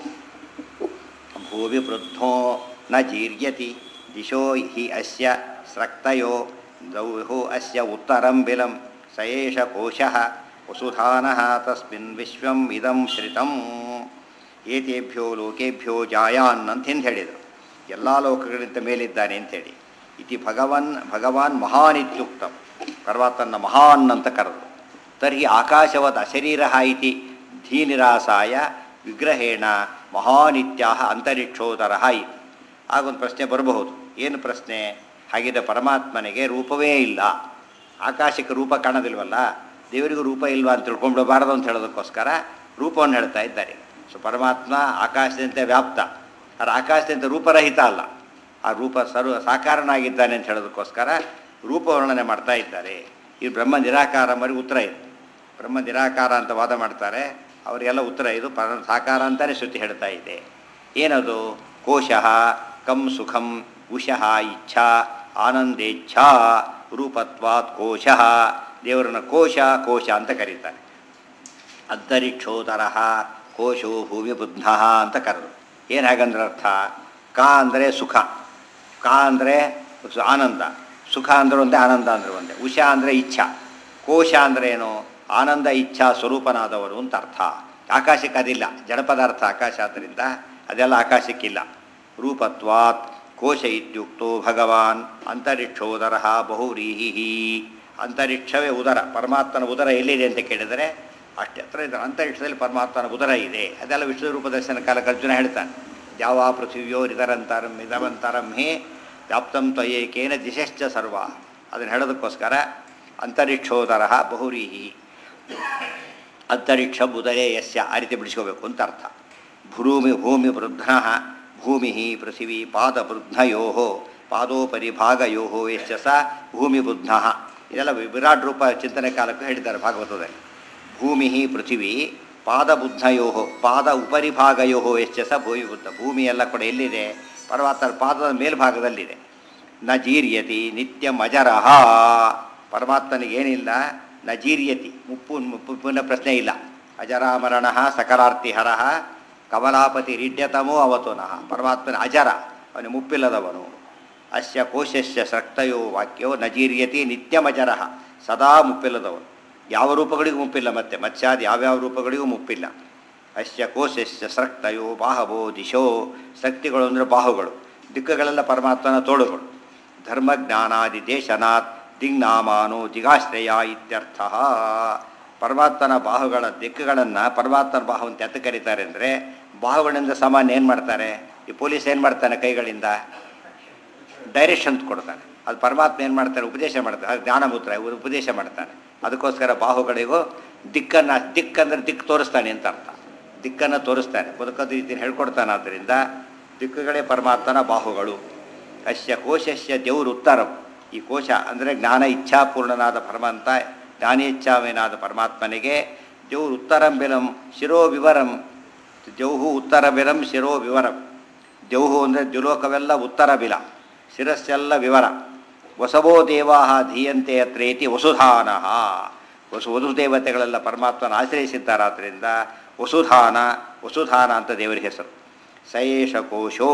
ಭೂಮಿ ವೃದ್ಧೋ ನ ಜೀರ್ಯತಿ ದಿಶೋ ಹಿ ಅಸ್ಯ ಸ್ರಕ್ತಯೋ ದೌಹು ಅಸ್ಯ ಉತ್ತರಂ ಬಿಲಂ ಸ ಏಷ ಕೋಶಃ ವಸುಧಾನಃ ತಸ್ಮಿನ್ ವಿಶ್ವಂ ಇದಂ ಶ್ರಿತಂ. ಏತೇಭ್ಯೋ ಲೋಕೇಭ್ಯೋ ಜಾಯಾನ್ ಅಂತ ಹಿಂದೆ ಹೇಳಿದರು. ಎಲ್ಲ ಲೋಕಗಳಿಂದ ಮೇಲಿದ್ದಾನೆ ಅಂಥೇಳಿ. ಇತಿ ಭಗವನ್ ಭಗವಾನ್ ಮಹಾನ್ ಇತ್ಯುಕ್ತಂ. ಪರಮಾತ್ಮನ ಮಹಾನ್ ಅಂತ ಕರೆದು. ತರ್ಹಿ ಆಕಾಶವತ್ ಅಶರೀರ ಇತಿ ಧೀನಿರಾಸಾಯ ವಿಗ್ರಹೇಣ ಮಹಾನಿತ್ಯಾಹ ಅಂತರಿಕ್ಷೋದರ ಇತಿ. ಆಗೊಂದು ಪ್ರಶ್ನೆ ಬರಬಹುದು. ಏನು ಪ್ರಶ್ನೆ? ಹಾಗಿದ್ದ ಪರಮಾತ್ಮನಿಗೆ ರೂಪವೇ ಇಲ್ಲ, ಆಕಾಶಕ್ಕೆ ರೂಪ ಕಾಣೋದಿಲ್ವಲ್ಲ, ದೇವರಿಗೂ ರೂಪ ಇಲ್ವಾ ಅಂತ ತಿಳ್ಕೊಂಡ್ಬಿಡಬಾರ್ದು ಅಂತ ಹೇಳೋದಕ್ಕೋಸ್ಕರ ರೂಪವನ್ನು ಹೇಳ್ತಾ ಇದ್ದಾರೆ. ಸೊ ಪರಮಾತ್ಮ ಆಕಾಶದಂತೆ ವ್ಯಾಪ್ತ, ಅದು ಆಕಾಶದಂತೆ ರೂಪರಹಿತ ಅಲ್ಲ, ಆ ರೂಪ ಸರ್ವ ಸಾಕಾರನಾಗಿದ್ದಾನೆ ಅಂತ ಹೇಳೋದಕ್ಕೋಸ್ಕರ ರೂಪವರ್ಣನೆ ಮಾಡ್ತಾ ಇದ್ದಾರೆ. ಈ ಬ್ರಹ್ಮ ನಿರಾಕಾರ ಮರಿ ಉತ್ತರ ಇದು. ಬ್ರಹ್ಮ ನಿರಾಕಾರ ಅಂತ ವಾದ ಮಾಡ್ತಾರೆ, ಅವರಿಗೆಲ್ಲ ಉತ್ತರ ಇದು. ಪರ ಸಾಕಾರ ಅಂತಲೇ ಶ್ರುತಿ ಹೇಳ್ತಾ ಇದೆ. ಏನದು? ಕೋಶಃ ಕಂ ಸುಖಂ ಉಷಃ ಇಚ್ಛಾ ಆನಂದೇಚ್ಛಾ ರೂಪತ್ವಾತ್ ಕೋಶಃ. ದೇವರನ್ನ ಕೋಶ ಕೋಶ ಅಂತ ಕರೀತಾರೆ. ಅಂತರಿಕ್ಷೋದರ ಕೋಶೋ ಭೂಮಿ ಬುದ್ಧ ಅಂತ ಕರೆದು. ಏನು ಹಾಗಂದ್ರೆ ಅರ್ಥ? ಕಾ ಅಂದರೆ ಸುಖ, ಕಾ ಅಂದರೆ ಆನಂದ, ಸುಖ ಅಂದರೆ ಒಂದೇ, ಆನಂದ ಅಂದರೆ ಒಂದೇ. ಉಷಾ ಅಂದರೆ ಇಚ್ಛಾ, ಕೋಶ ಅಂದರೆ ಏನು? ಆನಂದ ಇಚ್ಛಾ ಸ್ವರೂಪನಾದವರು ಅಂತ ಅರ್ಥ. ಆಕಾಶಕ್ಕೆ ಅದಿಲ್ಲ, ಜಡ ಪದಾರ್ಥ ಆಕಾಶ, ಆದ್ದರಿಂದ ಅದೆಲ್ಲ ಆಕಾಶಕ್ಕಿಲ್ಲ. ರೂಪತ್ವಾತ್ ಕೋಶ ಇತ್ಯುಕ್ತೋ ಭಗವಾನ್ ಅಂತರಿಕ್ಷೋದರ ಬಹುವ್ರೀಹಿ. ಅಂತರಿಕ್ಷವೇ ಉದರ. ಪರಮಾತ್ಮನ ಉದರ ಎಲ್ಲಿದೆ ಅಂತ ಕೇಳಿದರೆ ಅಷ್ಟೇ ಹತ್ರ ಇದೆ. ಅಂತರಿಕ್ಷದಲ್ಲಿ ಪರಮಾತ್ಮನ ಉದರ ಇದೆ. ಅದೆಲ್ಲ ವಿಷ್ಣು ರೂಪ ದರ್ಶನ ಕಾಲಕ್ಕೆ ಅರ್ಜುನ ಹೇಳ್ತಾನೆ. ಯಾವ ಪೃಥಿವ್ಯೋ ಇದರಂತರಂ ಇದವಂತರಂ ಹೇ ವ್ಯಾಪ್ತಂ ತ್ವಯೇಕೇನ ದಿಶಶ್ಚ ಸರ್ವ. ಅದನ್ನು ಹೇಳೋದಕ್ಕೋಸ್ಕರ ಅಂತರಿಕ್ಷೋದರ ಬಹುವ್ರೀಹಿ. ಅಂತರಿಕ್ಷ ಉದರೇ ಯಸ್ಯ, ಆ ರೀತಿ ಬಿಡಿಸ್ಕೋಬೇಕು ಅಂತ ಅರ್ಥ. ಭೂಮಿ ಭೂಮಿ ವೃದ್ಧ ಭೂಮಿ ಪೃಥಿವೀ ಪಾದವೃದ್ಧಯೋ ಪಾದೋಪರಿ ಭಾಗಯೋ ಯಶ್ಚ ಸ ಭೂಮಿ ಬುದ್ಧ. ಇದೆಲ್ಲ ವಿರಾಟ್ ರೂಪ ಚಿಂತನೆ ಕಾಲಕ್ಕೆ ಹೇಳಿದ್ದಾರೆ ಭಾಗವತದಲ್ಲಿ. ಭೂಮಿ ಪೃಥಿವೀ ಪಾದಬುದ್ಧಯೋ ಪಾದ ಉಪರಿಭಾಗಯೋ ಯಶ್ಚ ಸ ಭೂಮಿ ಬುದ್ಧ. ಭೂಮಿ ಎಲ್ಲ ಕೂಡ ಎಲ್ಲಿದೆ? ಪರಮಾತ್ಮನ ಪಾದದ ಮೇಲ್ಭಾಗದಲ್ಲಿದೆ. ನ ಜೀರ್ಯತಿ ನಿತ್ಯಮಜರಃ. ಪರಮಾತ್ಮನಿಗೇನಿಲ್ಲ, ನ ಜೀರ್ಯತಿ, ಮುಪ್ಪು ಮುಪ್ಪಿನ ಪ್ರಶ್ನೆ ಇಲ್ಲ. ಅಜರಾಮರಣ ಸಕಲಾರ್ತಿಹರ ಕಮಲಾಪತಿ ರೀಢ್ಯತಮೋ ಅವತುನಃ. ಪರಮಾತ್ಮನ ಅಜರ, ಅವನು ಮುಪ್ಪಿಲ್ಲದವನು. ಅಸ್ಯ ಕೋಶಸ್ಯ ಸಕ್ತಯೋ ವಾಕ್ಯೋ ನ ಜೀರ್ಯತಿ ನಿತ್ಯಮಜರಃ, ಸದಾ ಮುಪ್ಪಿಲ್ಲದವನು. ಯಾವ ರೂಪಗಳಿಗೂ ಮುಪ್ಪಿಲ್ಲ, ಮತ್ತೆ ಮತ್ಸ್ಯಾದಿ ಯಾವ್ಯಾವ ರೂಪಗಳಿಗೂ ಮುಪ್ಪಿಲ್ಲ. ಅಸ್ಯ ಕೋಶಸ್ಯ ಸಕ್ತಯೋ ಬಾಹವೋ ದಿಶೋ. ಶಕ್ತಿಗಳು ಅಂದರೆ ಬಾಹುಗಳು, ದಿಕ್ಕುಗಳೆಲ್ಲ ಪರಮಾತ್ಮನ ತೋಳುಗಳು. ಧರ್ಮಜ್ಞಾನಾದಿ ದೇಶನಾಥ್ ದಿಗ್ನಾಮಾನೋ ದಿಗಾಶ್ರಯ ಇತ್ಯರ್ಥ. ಪರಮಾತ್ಮನ ಬಾಹುಗಳ ದಿಕ್ಕುಗಳನ್ನು ಪರಮಾತ್ಮನ ಬಾಹು ಅಂತ ಎತ್ತ ಕರೀತಾರೆ ಅಂದರೆ, ಬಾಹುಗಳಿಂದ ಸಾಮಾನ್ಯ ಏನು ಮಾಡ್ತಾರೆ, ಈ ಪೊಲೀಸ್ ಏನು ಮಾಡ್ತಾನೆ, ಕೈಗಳಿಂದ ಡೈರೆಕ್ಷನ್ ಕೊಡ್ತಾನೆ. ಅದು ಪರಮಾತ್ಮ ಏನು ಮಾಡ್ತಾನೆ, ಉಪದೇಶ ಮಾಡ್ತಾನೆ. ಅದು ಜ್ಞಾನಮೂತ್ರ ಉಪದೇಶ ಮಾಡ್ತಾನೆ. ಅದಕ್ಕೋಸ್ಕರ ಬಾಹುಗಳಿಗೂ ದಿಕ್ಕನ್ನು, ದಿಕ್ಕಂದ್ರೆ ದಿಕ್ಕು ತೋರಿಸ್ತಾನೆ ಅಂತ ಅರ್ಥ. ದಿಕ್ಕನ್ನು ತೋರಿಸ್ತಾನೆ, ಬದುಕೋದು ರೀತಿಯನ್ನು ಹೇಳ್ಕೊಡ್ತಾನೆ. ಆದ್ದರಿಂದ ದಿಕ್ಕುಗಳೇ ಪರಮಾತ್ಮನ ಬಾಹುಗಳು. ಅಸ್ಯ ಕೋಶಸ್ಯ ದೇವರು ಉತ್ತರಂ. ಈ ಕೋಶ ಅಂದರೆ ಜ್ಞಾನ ಇಚ್ಛಾಪೂರ್ಣನಾದ ಪರಮಾತ್ಮ, ಜ್ಞಾನಿ ಇಚ್ಛಾವೇನಾದ ಪರಮಾತ್ಮನಿಗೆ ದೇವರು ಉತ್ತರಂ ಬಿಲಂ ಶಿರೋ ವಿವರಂ. ದೇವ್ಹು ಉತ್ತರ ಬಿಲಂ ಶಿರೋ ವಿವರಂ. ದೇವ್ಹು ಅಂದರೆ ದ್ಯುಲೋಕವೆಲ್ಲ ಉತ್ತರ ಬಿಲ, ಶಿರಸ್ಸೆಲ್ಲ ವಿವರ. ವಸವೋ ದೇವಾ ಧೀಯಂತೆ ಅತ್ರೇತಿ ವಸುಧಾನಃ. ವಸು ವಧುದೇವತೆಗಳೆಲ್ಲ ಪರಮಾತ್ಮನ ಆಶ್ರಯಿಸಿದ್ದಾರಾದ್ದರಿಂದ ವಸುಧಾನ, ವಸುಧಾನ ಅಂತ ದೇವರ ಹೆಸರು. ಸಯೇಷ ಕೋಶೋ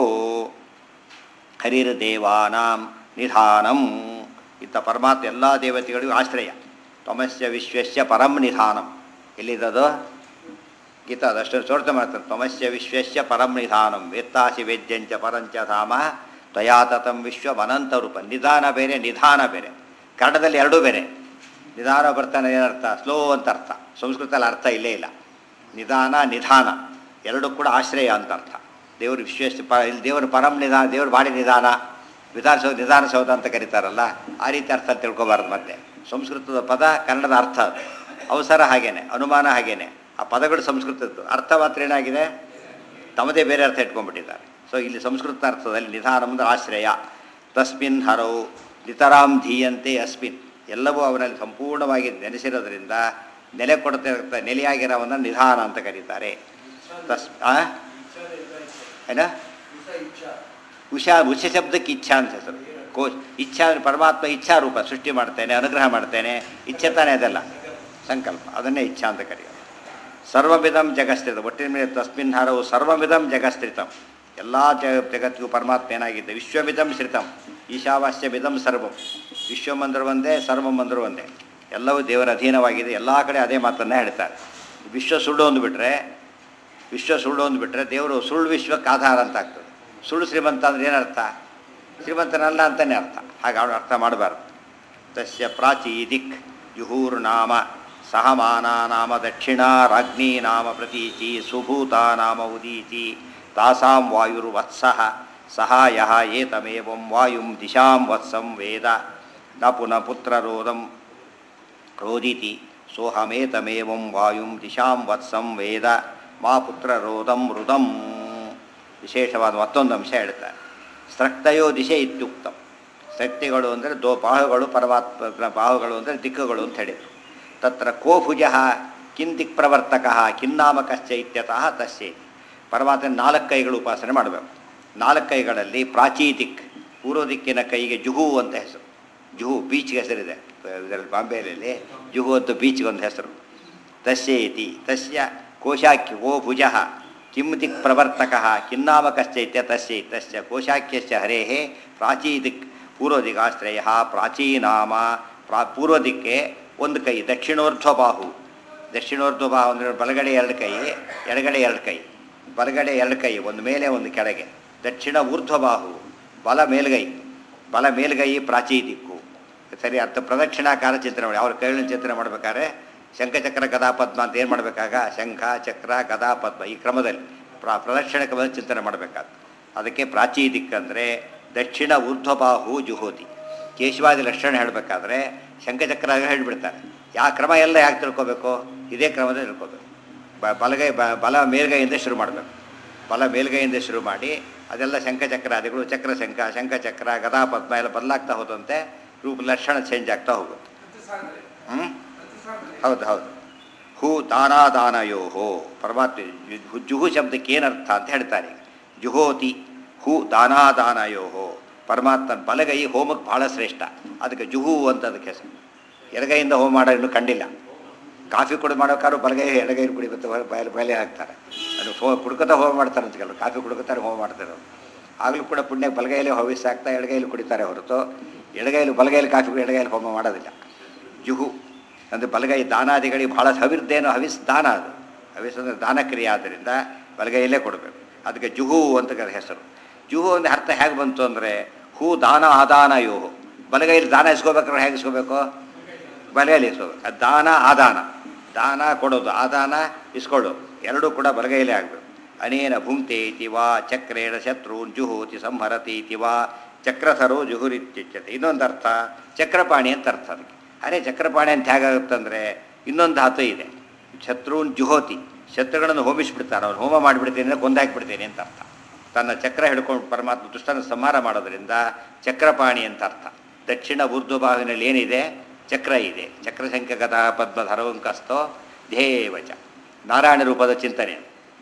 ಹರಿರ್ದೇವಾನಾಂ ನಿಧಾನಂ. ಇಂಥ ಪರಮಾತ್ಮ ಎಲ್ಲ ದೇವತೆಗಳಿಗೂ ಆಶ್ರಯ. ತ್ವಮಸ್ಯ ವಿಶ್ವಸ್ಯ ಪರಂ ನಿಧಾನಂ. ಎಲ್ಲಿದ್ದದು ಗೀತಾ ಅದಷ್ಟು ಚೋರ್ತ ಮಾಡ್ತಾರೆ. ತ್ವಮಸ್ಯ ವಿಶ್ವಸ್ಯ ಪರಂ ನಿಧಾನಂ ವೇತ್ತಾಸಿ ವೇದ್ಯಂಚ ಪರಂಚ ಧಾಮ ತ್ವಯಾತತಂ ವಿಶ್ವಂ ಅನಂತ ರೂಪ. ನಿಧಾನ ಬೇರೆ, ನಿಧಾನ ಬೇರೆ. ಕನ್ನಡದಲ್ಲಿ ಎರಡೂ ಬೇರೆ. ನಿಧಾನ ಬರ್ತಾನೆ ಏನರ್ಥ, ಸ್ಲೋ ಅಂತ ಅರ್ಥ. ಸಂಸ್ಕೃತದಲ್ಲಿ ಅರ್ಥ ಇಲ್ಲೇ ಇಲ್ಲ. ನಿಧಾನ ನಿಧಾನ ಎರಡೂ ಕೂಡ ಆಶ್ರಯ ಅಂತ ಅರ್ಥ. ದೇವರು ವಿಶ್ವೇಶ ಪ ಇಲ್ಲಿ ದೇವರು ಪರಂ ನಿಧಾನ, ದೇವರು ಬಾಡಿ ನಿಧಾನ, ವಿಧಾನಸೌಧ ನಿಧಾನಸೌಧ ಅಂತ ಕರೀತಾರಲ್ಲ, ಆ ರೀತಿ ಅರ್ಥ ತಿಳ್ಕೊಬಾರ್ದು. ಮತ್ತೆ ಸಂಸ್ಕೃತದ ಪದ ಕನ್ನಡದ ಅರ್ಥ ಅದು. ಅವಸರ ಹಾಗೇನೆ, ಅನುಮಾನ ಹಾಗೇನೆ. ಆ ಪದಗಳು ಸಂಸ್ಕೃತದ್ದು, ಅರ್ಥ ಮಾತ್ರ ಏನಾಗಿದೆ ತಮ್ಮದೇ ಬೇರೆ ಅರ್ಥ ಇಟ್ಕೊಂಡ್ಬಿಟ್ಟಿದ್ದಾರೆ. ಸೊ ಇಲ್ಲಿ ಸಂಸ್ಕೃತ ಅರ್ಥದಲ್ಲಿ ನಿಧಾನ ಅಂದರೆ ಆಶ್ರಯ. ತಸ್ಮಿನ್ ಹರೌ ನಿತರಾಂ ಧೀಯಂತೆ ಅಸ್ಮಿನ್. ಎಲ್ಲವೂ ಅವನಲ್ಲಿ ಸಂಪೂರ್ಣವಾಗಿ ನೆನೆಸಿರೋದ್ರಿಂದ ನೆಲೆ ಕೊಡ್ತಿರ್ತ ನೆಲೆಯಾಗಿರೋವನ್ನ ನಿಧಾನ ಅಂತ ಕರೀತಾರೆ. ತಸ್ ಏನ ಉಷಾ ಉಷ ಶಬ್ದಕ್ಕೆ ಇಚ್ಛಾ ಅಂತ ಹೆಸರು. ಕೋಶ ಇಚ್ಛಾ ಪರಮಾತ್ಮ ಇಚ್ಛಾ ರೂಪ, ಸೃಷ್ಟಿ ಮಾಡ್ತೇನೆ, ಅನುಗ್ರಹ ಮಾಡ್ತೇನೆ, ಇಚ್ಛೆ ತಾನೇ ಅದೆಲ್ಲ ಸಂಕಲ್ಪ, ಅದನ್ನೇ ಇಚ್ಛಾ ಅಂತ ಕರೆಯೋದು. ಸರ್ವವಿಧಂ ಜಗಸ್ಥಿತ, ಒಟ್ಟಿನ ಮೇಲೆ ತಸ್ಮಿನ್ ಹರವು ಸರ್ವವಿಧಂ ಜಗಸ್ಥಿತಂ. ಎಲ್ಲ ಜಗ ಜಗತ್ತಿಗೂ ಪರಮಾತ್ಮ ಏನಾಗಿದೆ, ವಿಶ್ವವಿಧಂ ಶ್ರಿತಂ ಈಶಾವಾಸ್ಯವಿಧಂ ಸರ್ವಂ. ವಿಶ್ವಮಂದ್ರ ಒಂದೇ, ಸರ್ವಮಂದ್ರ ಒಂದೇ, ಎಲ್ಲವೂ ದೇವರ ಅಧೀನವಾಗಿದೆ. ಎಲ್ಲ ಕಡೆ ಅದೇ ಮಾತನ್ನೇ ಹೇಳ್ತಾರೆ. ವಿಶ್ವ ಸುಳ್ಳು ಅಂದುಬಿಟ್ರೆ, ವಿಶ್ವ ಸುಳ್ಳು ಅಂದುಬಿಟ್ರೆ ದೇವರು ಸುಳ್ಳು ವಿಶ್ವಕ್ಕೆ ಆಧಾರ ಅಂತ ಆಗ್ತದೆ. ಸುಳ್ಳು ಶ್ರೀಮಂತ ಅಂದರೆ ಏನರ್ಥ, ಶ್ರೀಮಂತನಲ್ಲ ಅಂತಲೇ ಅರ್ಥ. ಹಾಗೆ ಅವನು ಅರ್ಥ ಮಾಡಬಾರ್ದು. ತಸ್ಯ ಪ್ರಾಚೀ ದಿಕ್ ಯುಹೂರ್ನಾಮ ಸಹಮಾನ ನಾಮ ದಕ್ಷಿಣಾ ರಾಜ್ಞೀ ನಾಮ ಪ್ರತೀಚಿ ಸುಭೂತ ನಾಮ ಉದೀಚಿ ತಾಸಾಂ ವಾಯುರ್ವತ್ಸಃ ಸಹಾಯ ಏತಮೇವಂ ವಾಯುಂ ದಿಶಾಂ ವತ್ಸಂ ವೇದ ನ ಪುನಃ ಪುತ್ರರೋಧಂ ರೋದಿತಿ ಸೋಹಮೇತಮೇವಂ ವಾಯುಂ ದಿಶಾಂ ವತ್ಸಂ ವೇದ ಮಾ ಪುತ್ರರೋಧಂ ರುದಂ. ವಿಶೇಷವಾದ ಮತ್ತೊಂದು ಅಂಶ ಹೇಳ್ತಾರೆ. ಸ್ರಕ್ತಯೋ ದಿಶೆ ಇತ್ಯುಕ್ತಂ. ಶಕ್ತಿಗಳು ಅಂದರೆ ದೋ ಬಾಹುಗಳು, ಪರಮಾತ್ಮ ಬಾಹುಗಳು ಅಂದರೆ ದಿಕ್ಕುಗಳು ಅಂತ ಹೇಳಿದರು. ತತ್ರ ಕೋ ಭುಜ ಕಿನ್ ದಿಕ್ ಪ್ರವರ್ತಕ ಕಿನ್ನಾಮಕಶ್ಚ ಇತ್ಯತಃ ತಸ್ಯೇ. ಪರಮಾತ್ಮ ನಾಲ್ಕು ಕೈಗಳು ಉಪಾಸನೆ ಮಾಡಬೇಕು. ನಾಲ್ಕು ಕೈಗಳಲ್ಲಿ ಪ್ರಾಚೀ ದಿಕ್, ಪೂರ್ವ ದಿಕ್ಕಿನ ಕೈಗೆ ಜುಹು ಅಂತ ಹೆಸರು. ಜುಹು ಬೀಚ್ಗೆ ಹೆಸರಿದೆ ಇದರಲ್ಲಿ, ಬಾಂಬೆಯಲ್ಲಿ ಜುಹು ಅಂತ ಬೀಚ್ಗೆ ಒಂದು ಹೆಸರು. ತಸ್ಯೇತಿ ತಸ್ಯ ಕೋಶಾಖ್ಯ ಕೋ ಭುಜ ಕಿಂ ದಿಕ್ ಪ್ರವರ್ತಕ ಕಿನ್ನಾಮಕಶ್ಚೈತ್ಯ ತಸ್ಯೈ ತಸ್ಯ ಕೋಶಾಖ್ಯಶ್ಚ ಹರೇಃ ಪ್ರಾಚೀ ದಿಕ್ ಪೂರ್ವ ದಿಗಾಶ್ರಯ. ಪ್ರಾಚೀನಾಮ ಪ್ರಾ ಪೂರ್ವ ದಿಕ್ಕೆ ಒಂದು ಕೈ, ದಕ್ಷಿಣೋರ್ಧ್ವ ಬಾಹು. ದಕ್ಷಿಣೋರ್ಧ್ವ ಬಾಹು ಅಂದರೆ ಬಲಗಡೆ ಎರಡು ಕೈ, ಎಡಗಡೆ ಎರಡು ಕೈ. ಬಲಗಡೆ ಎರಡು ಕೈ, ಒಂದು ಮೇಲೆ ಒಂದು ಕೆಳಗೆ. ದಕ್ಷಿಣ ಊರ್ಧ್ವ ಬಾಹು, ಬಲ ಮೇಲ್ಗೈ. ಬಲ ಮೇಲ್ಗೈ ಪ್ರಾಚೀ ದಿಕ್ಕು. ಸರಿ ಅರ್ಥ. ಪ್ರದಕ್ಷಿಣಾಕಾರ ಚಿಂತನೆ ಮಾಡಿ. ಅವ್ರ ಕೈಗಳನ್ನು ಚಿಂತನೆ ಮಾಡಬೇಕಾದ್ರೆ ಶಂಖಚಕ್ರ ಗದಾ ಪದ್ಮ ಅಂತ ಏನು ಮಾಡಬೇಕಾಗ, ಶಂಖ ಚಕ್ರ ಗದಾ ಪದ್ಮ ಈ ಕ್ರಮದಲ್ಲಿ ಪ್ರ ಪ್ರದಕ್ಷಿಣಕ್ಕೆ ಬಂದು ಚಿಂತನೆ ಮಾಡಬೇಕಾದ. ಅದಕ್ಕೆ ಪ್ರಾಚೀ ದಿಕ್ಕಂದರೆ ದಕ್ಷಿಣ ಊರ್ಧ್ವಬಾಹು ಜುಹೋತಿ. ಕೇಶವಾದಿ ಲಕ್ಷಣ ಹೇಳಬೇಕಾದ್ರೆ ಶಂಖಚಕ್ರ ಹೇಳಿಬಿಡ್ತಾರೆ. ಯಾವ ಕ್ರಮ ಎಲ್ಲ ಯಾಕೆ ತಿಳ್ಕೊಬೇಕು, ಇದೇ ಕ್ರಮದಲ್ಲಿ ತಿಳ್ಕೊಬೇಕು. ಬ ಬಲಗೈ ಬ ಬಲ ಮೇಲ್ಗೈಯಿಂದ ಶುರು ಮಾಡಬೇಕು. ಬಲ ಮೇಲ್ಗೈಯಿಂದ ಶುರು ಮಾಡಿ ಅದೆಲ್ಲ ಶಂಖಚಕ್ರಾದಿಗಳು, ಚಕ್ರ ಶಂಖ ಶಂಖಚಕ್ರ ಗದಾ ಪದ್ಮ ಎಲ್ಲ ಬದಲಾಗ್ತಾ ಹೋದಂತೆ ರೂಪ ಲಕ್ಷಣ ಚೇಂಜ್ ಆಗ್ತಾ ಹೋಗುತ್ತೆ. ಹ್ಞೂ ಹೌದು ಹೌದು. ಹೂ ದಾನಾದಾನಯೋ ಹೋ. ಪರಮಾತ್ಮ ಜುಹು ಶಬ್ದಕ್ಕೆ ಏನರ್ಥ ಅಂತ ಹೇಳ್ತಾರೆ. ಜುಹೋತಿ ಹೂ ದಾನಾದಾನಯೋ ಹೋ. ಪರಮಾತ್ಮನ ಬಲಗೈ ಹೋಮಕ್ಕೆ ಭಾಳ ಶ್ರೇಷ್ಠ. ಅದಕ್ಕೆ ಜುಹು ಅಂತ ಅದಕ್ಕೆ ಹೆಸರು. ಎಡಗೈಯಿಂದ ಹೋಮ ಮಾಡೋ ಇನ್ನೂ ಕಂಡಿಲ್ಲ. ಕಾಫಿ ಕುಡಿದು ಮಾಡೋಕ್ಕಾದ್ರು ಬಲಗೈ ಎಡಗೈ ಕುಡಿಬೇಕು, ಬಯಲು ಬಯಲೆ ಹಾಕ್ತಾರೆ. ಅದು ಹೋ ಕುಡ್ಕೊತಾ ಹೋಮ ಮಾಡ್ತಾರೆ ಅಂತ ಕೆಲವರು. ಕಾಫಿ ಕುಡ್ಕೊತಾರೆ ಹೋಮ ಮಾಡ್ತಾರೆ. ಆಗಲೂ ಕೂಡ ಪುಣ್ಯ ಬಲಗೈಯಲ್ಲಿ ಹವಿಸ್ ಹಾಕ್ತಾ ಎಡಗೈಲಿ ಕುಡಿತಾರೆ ಹೊರತು ಎಡಗೈಲಿ ಬಲಗೈಲಿ ಕಾಫಿ ಕುಡಿ ಎಡಗೈಲಿ ಹೋಮ ಮಾಡೋದಿಲ್ಲ. ಜುಹು ಅಂದರೆ ಬಲಗೈ ದಾನಾದಿಗಳಿಗೆ ಭಾಳ ಹವಿರ್ದೇನೋ ಹವಿಸ್ ದಾನ ಅದು. ಹವಿಸ್ ಅಂದರೆ ದಾನ ಕ್ರಿಯೆ ಆದ್ದರಿಂದ ಬಲಗೈಯಲ್ಲೇ ಕೊಡಬೇಕು. ಅದಕ್ಕೆ ಜುಹು ಅಂತ ಹೆಸರು. ಜುಹು ಅಂದರೆ ಅರ್ಥ ಹೇಗೆ ಬಂತು ಅಂದರೆ ಹೂ ದಾನ ಆದಾನ ಯೋಹು. ಬಲಗೈಲಿ ದಾನ ಇಸ್ಕೋಬೇಕಾದ್ರೆ ಹೇಗೆ ಇಸ್ಕೋಬೇಕು? ಬಲಗೈಲಿ ಇಸ್ಕೋಬೇಕು. ಅದು ದಾನ ಆದಾನ. ದಾನ ಕೊಡೋದು, ಆದಾನ ಇಸ್ಕೊಳ್ಳೋದು ಎರಡೂ ಕೂಡ ಬಲಗೈಲೇ ಆಗಬೇಕು. ಅನೇನ ಭುಂಕ್ತೆ ಇತಿ ವಾ ಚಕ್ರೇಣ ಶತ್ರುನ್ ಜುಹೋತಿ ಸಂಹರತಿ ಇತಿ ವಾ ಚಕ್ರಸರೋ ಜುಹುರಿತ್ಯುಚ್ಯತೆ. ಇನ್ನೊಂದು ಅರ್ಥ ಚಕ್ರಪಾಣಿ ಅಂತ ಅರ್ಥ ಅದಕ್ಕೆ. ಅರೆ ಚಕ್ರಪಾಣಿ ಅಂತ ಹೇಗಾಗುತ್ತಂದರೆ ಇನ್ನೊಂದು ಧಾತು ಇದೆ. ಶತ್ರುನ್ ಜುಹೋತಿ, ಶತ್ರುಗಳನ್ನು ಹೋಮಿಸಿಬಿಡ್ತಾನೆ. ಅವನು ಹೋಮ ಮಾಡಿಬಿಡ್ತೇನೆ ಅಂದರೆ ಕೊಂದಾಕಿಬಿಡ್ತೇನೆ ಅಂತ ಅರ್ಥ. ತನ್ನ ಚಕ್ರ ಹಿಡ್ಕೊಂಡು ಪರಮಾತ್ಮ ದುಷ್ಟನ ಸಂಹಾರ ಮಾಡೋದರಿಂದ ಚಕ್ರಪಾಣಿ ಅಂತ ಅರ್ಥ. ದಕ್ಷಿಣ ಊರ್ಧ್ವ ಭಾವಿನಲ್ಲಿ ಏನಿದೆ? ಚಕ್ರ ಇದೆ. ಚಕ್ರಶಂಖ ಗದಾ ಪದ್ಮಧರವಂಕಸ್ತೋ ಧ್ಯೇವಚ ನಾರಾಯಣ ರೂಪದ ಚಿಂತನೆ.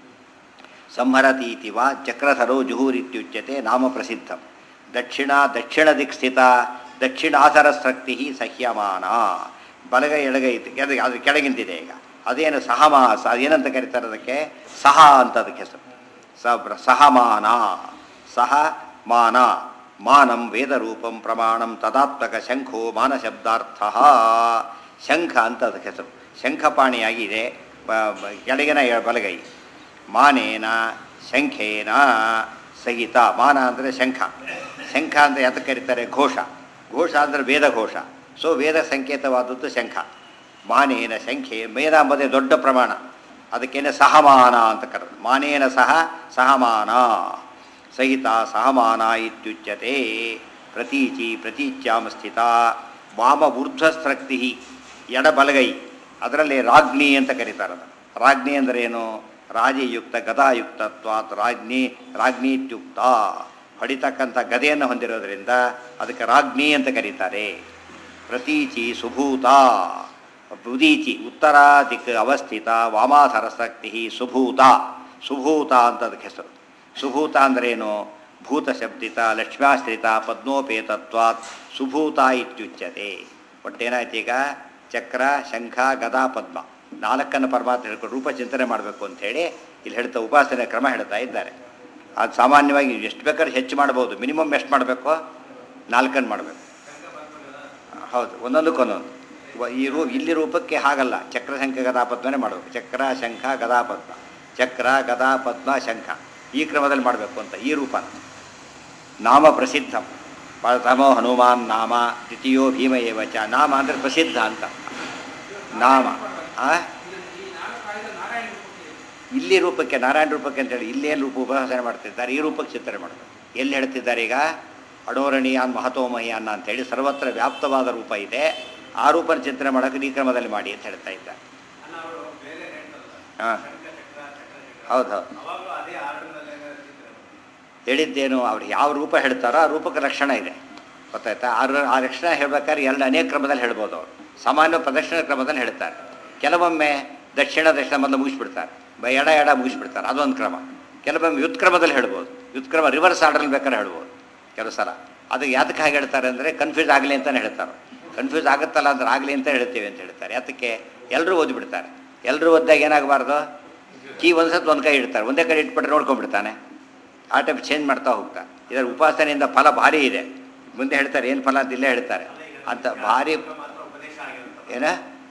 ಸಂಹರತೀತಿ ವಾ ಚಕ್ರಧರೋ ಜುಹೂರಿತ್ಯುಚ್ಯತೆ ನಾಮ ಪ್ರಸಿದ್ಧಂ. ದಕ್ಷಿಣ ದಕ್ಷಿಣ ದಿಕ್ ಸ್ಥಿತ ದಕ್ಷಿಣಾಸರ ಶಕ್ತಿ ಸಹ್ಯಮಾನ. ಬಲಗೈ ಎಡಗೈ ಅದು ಅದು ಕೆಳಗಿಂತಿದೆ ಈಗ. ಅದೇನು ಸಹಮಾಸ, ಅದೇನಂತ ಕರೀತಾರೆ ಅದಕ್ಕೆ? ಸಹ ಅಂತ ಅದಕ್ಕೆ ಹೆಸರು. ಸ ಸಹಮಾನ. ಸಹ ಮಾನ. ಮಾನಂ ವೇದರೂಪಂ ಪ್ರಮಾಣಂ ತದಾತ್ಮಕ ಶಂಖೋ ಮಾನಶಬ್ದಾರ್ಥ. ಶಂಖ ಅಂತ ಅದಕ್ಕೆ ಹೆಸರು. ಶಂಖಪಾಣಿಯಾಗಿದೆ ಕೆಳಗಿನ ಬಲಗೈ. ಮಾನೇನ ಶಂಖೇನ ಸಹಿತ. ಮಾನ ಅಂದರೆ ಶಂಖ. ಶಂಖ ಅಂದರೆ ಯಾತಕ್ಕೆ ಕರೀತಾರೆ? ಘೋಷ. ಘೋಷ ಅಂದರೆ ವೇದ ಘೋಷ. ಸೊ ವೇದ ಸಂಕೇತವಾದದ್ದು ಶಂಖ. ಮಾನೇನ ಶಂಖೆ. ಮೇದ ಎಂಬುದೇ ದೊಡ್ಡ ಪ್ರಮಾಣ. ಅದಕ್ಕೇನೆ ಸಹಮಾನ ಅಂತ ಕರೆದು. ಮಾನೇನ ಸಹ ಸಹಮಾನ ಸಹಿತ ಸಹಮಾನ ಇತ್ಯುಚ್ಯತೆ. ಪ್ರತೀಚಿ ಪ್ರತೀಚ್ಯಾಂ ಸ್ಥಿತ ವಾಮ ಊರ್ಧ್ವಸ್ರಕ್ತಿ. ಎಡ ಬಲಗೈ ಅದರಲ್ಲಿ ರಾಜ್ಞಿ ಅಂತ ಕರೀತಾರೆ. ಅದನ್ನು ರಾಜ್ಞಿ ಅಂದ್ರೇನು? ರಾಜಿಯುಕ್ತ ಗದಾಯುಕ್ತತ್ವಾತ್ ರಾಜ್ಞಿ ರಾಜ್ಞೀತ್ಯುಕ್ತ. ಹೊಡಿತಕ್ಕಂಥ ಗದೆಯನ್ನು ಹೊಂದಿರೋದ್ರಿಂದ ಅದಕ್ಕೆ ರಾಜ್ಞಿ ಅಂತ ಕರೀತಾರೆ. ಪ್ರತೀಚಿ ಸುಭೂತ. ಉದೀಚಿ ಉತ್ತರ ದಿಕ್ ಅವಸ್ಥಿತ ವಾಮಾಸರಸಕ್ತಿ ಸುಭೂತ. ಸುಭೂತ ಅಂತ ಅದಕ್ಕೆ ಹೆಸರು. ಸುಭೂತ ಅಂದ್ರೇನು? ಭೂತ ಶಬ್ದಿತ ಲಕ್ಷ್ಮ್ಯಾಶ್ರಿತ ಪದ್ಮೋಪೇತತ್ವಾತ್ ಸುಭೂತ ಇತ್ಯುಚ್ಯತೆ. ಒಟ್ಟೇನಾಯ್ತು ಈಗ? ಚಕ್ರ ಶಂಖ ಗದಾ ಪದ್ಮ ನಾಲ್ಕನ್ನು ಪರಮಾತ್ಮ ಹೇಳ್ಕೊಂಡು ರೂಪ ಚಿಂತನೆ ಮಾಡಬೇಕು ಅಂಥೇಳಿ ಇಲ್ಲಿ ಹೇಳ್ತಾ ಉಪಾಸನೆ ಕ್ರಮ ಹೇಳ್ತಾ ಇದ್ದಾರೆ. ಅದು ಸಾಮಾನ್ಯವಾಗಿ ಎಷ್ಟು ಬೇಕಾದ್ರೆ ಹೆಚ್ಚು ಮಾಡ್ಬೋದು. ಮಿನಿಮಮ್ ಎಷ್ಟು ಮಾಡಬೇಕು? ನಾಲ್ಕನ್ನು ಮಾಡಬೇಕು. ಹೌದು, ಒಂದೊಂದಕ್ಕೊಂದೊಂದು. ಈ ರೂ ಇಲ್ಲಿ ರೂಪಕ್ಕೆ ಹಾಗಲ್ಲ. ಚಕ್ರ ಶಂಖ ಗದಾ ಪದ್ಮನೇ ಮಾಡಬೇಕು. ಚಕ್ರ ಶಂಖ ಗದಾ ಪದ್ಮ, ಚಕ್ರ ಗದಾ ಪದ್ಮ ಶಂಖ ಈ ಕ್ರಮದಲ್ಲಿ ಮಾಡಬೇಕು ಅಂತ ಈ ರೂಪ. ನಾಮ ಪ್ರಸಿದ್ಧ. ಪ್ರಥಮೋ ಹನುಮಾನ್ ನಾಮ ದ್ವಿತೀಯೋ ಭೀಮ ಏವಚ. ನಾಮ ಅಂದರೆ ಪ್ರಸಿದ್ಧ ಅಂತ ನಾಮ. ಇಲ್ಲಿ ರೂಪಕ್ಕೆ ನಾರಾಯಣ ರೂಪಕ್ಕೆ ಅಂತೇಳಿ ಇಲ್ಲೇನು ರೂಪ ಉಪಾಸನೆ ಮಾಡ್ತಿದ್ದಾರೆ, ಈ ರೂಪಕ್ಕೆ ಚಿಂತನೆ ಮಾಡಬೇಕು. ಎಲ್ಲಿ ಹೇಳ್ತಿದ್ದಾರೆ ಈಗ? ಅಡೋರಣೀಯಾನ್ ಮಹತೋಮಹ್ಯಾನ್ ಅಂತೇಳಿ ಸರ್ವತ್ರ ವ್ಯಾಪ್ತವಾದ ರೂಪ ಇದೆ. ಆ ರೂಪನ ಚಿಂತನೆ ಮಾಡೋಕೆ ಈ ಕ್ರಮದಲ್ಲಿ ಮಾಡಿ ಅಂತ ಹೇಳ್ತಾ ಇದ್ದಾರೆ. ಹಾಂ ಹೌದು ಹೌದು ಹೇಳಿದ್ದೇನು? ಅವ್ರು ಯಾವ ರೂಪ ಹೇಳ್ತಾರೋ ಆ ರೂಪಕ್ಕೆ ಲಕ್ಷಣ ಇದೆ, ಗೊತ್ತಾಯ್ತಾ? ಆ ಆ ಲಕ್ಷಣ ಹೇಳ್ಬೇಕಾದ್ರೆ ಎರಡು ಅನೇಕ ಕ್ರಮದಲ್ಲಿ ಹೇಳ್ಬೋದು. ಅವರು ಸಾಮಾನ್ಯ ಪ್ರದಕ್ಷಿಣ ಕ್ರಮದಲ್ಲಿ ಹೇಳ್ತಾರೆ. ಕೆಲವೊಮ್ಮೆ ದಕ್ಷಿಣ ದಕ್ಷಿಣ ಮೊದಲು ಮುಗಿಸ್ಬಿಡ್ತಾರೆ, ಎಡ ಎಡ ಮುಗಿಸ್ಬಿಡ್ತಾರೆ, ಅದೊಂದು ಕ್ರಮ. ಕೆಲವೊಮ್ಮೆ ವ್ಯುತ್ಕ್ರಮದಲ್ಲಿ ಹೇಳ್ಬೋದು. ವ್ಯುತ್ಕ್ರಮ ರಿವರ್ಸ್ ಆರ್ಡ್ರಲ್ಲಿ ಬೇಕಾದ್ರೆ ಹೇಳ್ಬೋದು ಕೆಲವು ಸಲ. ಅದು ಯಾತಕ್ಕೆ ಹಾಗೆ ಹೇಳ್ತಾರೆ ಅಂದರೆ ಕನ್ಫ್ಯೂಸ್ ಆಗಲಿ ಅಂತಲೇ ಹೇಳ್ತಾರೆ. ಕನ್ಫ್ಯೂಸ್ ಆಗುತ್ತಲ್ಲ ಅಂದ್ರೆ ಆಗಲಿ ಅಂತ ಹೇಳ್ತೇವೆ ಅಂತ ಹೇಳ್ತಾರೆ. ಯಾತಕ್ಕೆ? ಎಲ್ಲರೂ ಓದಿಬಿಡ್ತಾರೆ. ಎಲ್ಲರೂ ಓದಿದಾಗ ಏನಾಗಬಾರ್ದು? ಕೀ ಒಂದು ಸತ್ತು ಒಂದು ಕೈ ಇಡ್ತಾರೆ, ಒಂದೇ ಕೈ ಇಟ್ಬಿಟ್ರೆ ನೋಡ್ಕೊಂಡ್ಬಿಡ್ತಾನೆ. ಆ ಟೈಪ್ ಚೇಂಜ್ ಮಾಡ್ತಾ ಹೋಗ್ತಾರೆ. ಇದರ ಉಪಾಸನೆಯಿಂದ ಫಲ ಭಾರಿ ಇದೆ. ಮುಂದೆ ಹೇಳ್ತಾರೆ ಏನು ಫಲ ಅಂತ ಇಲ್ಲೇ ಹೇಳ್ತಾರೆ ಅಂತ. ಭಾರಿ ಏನ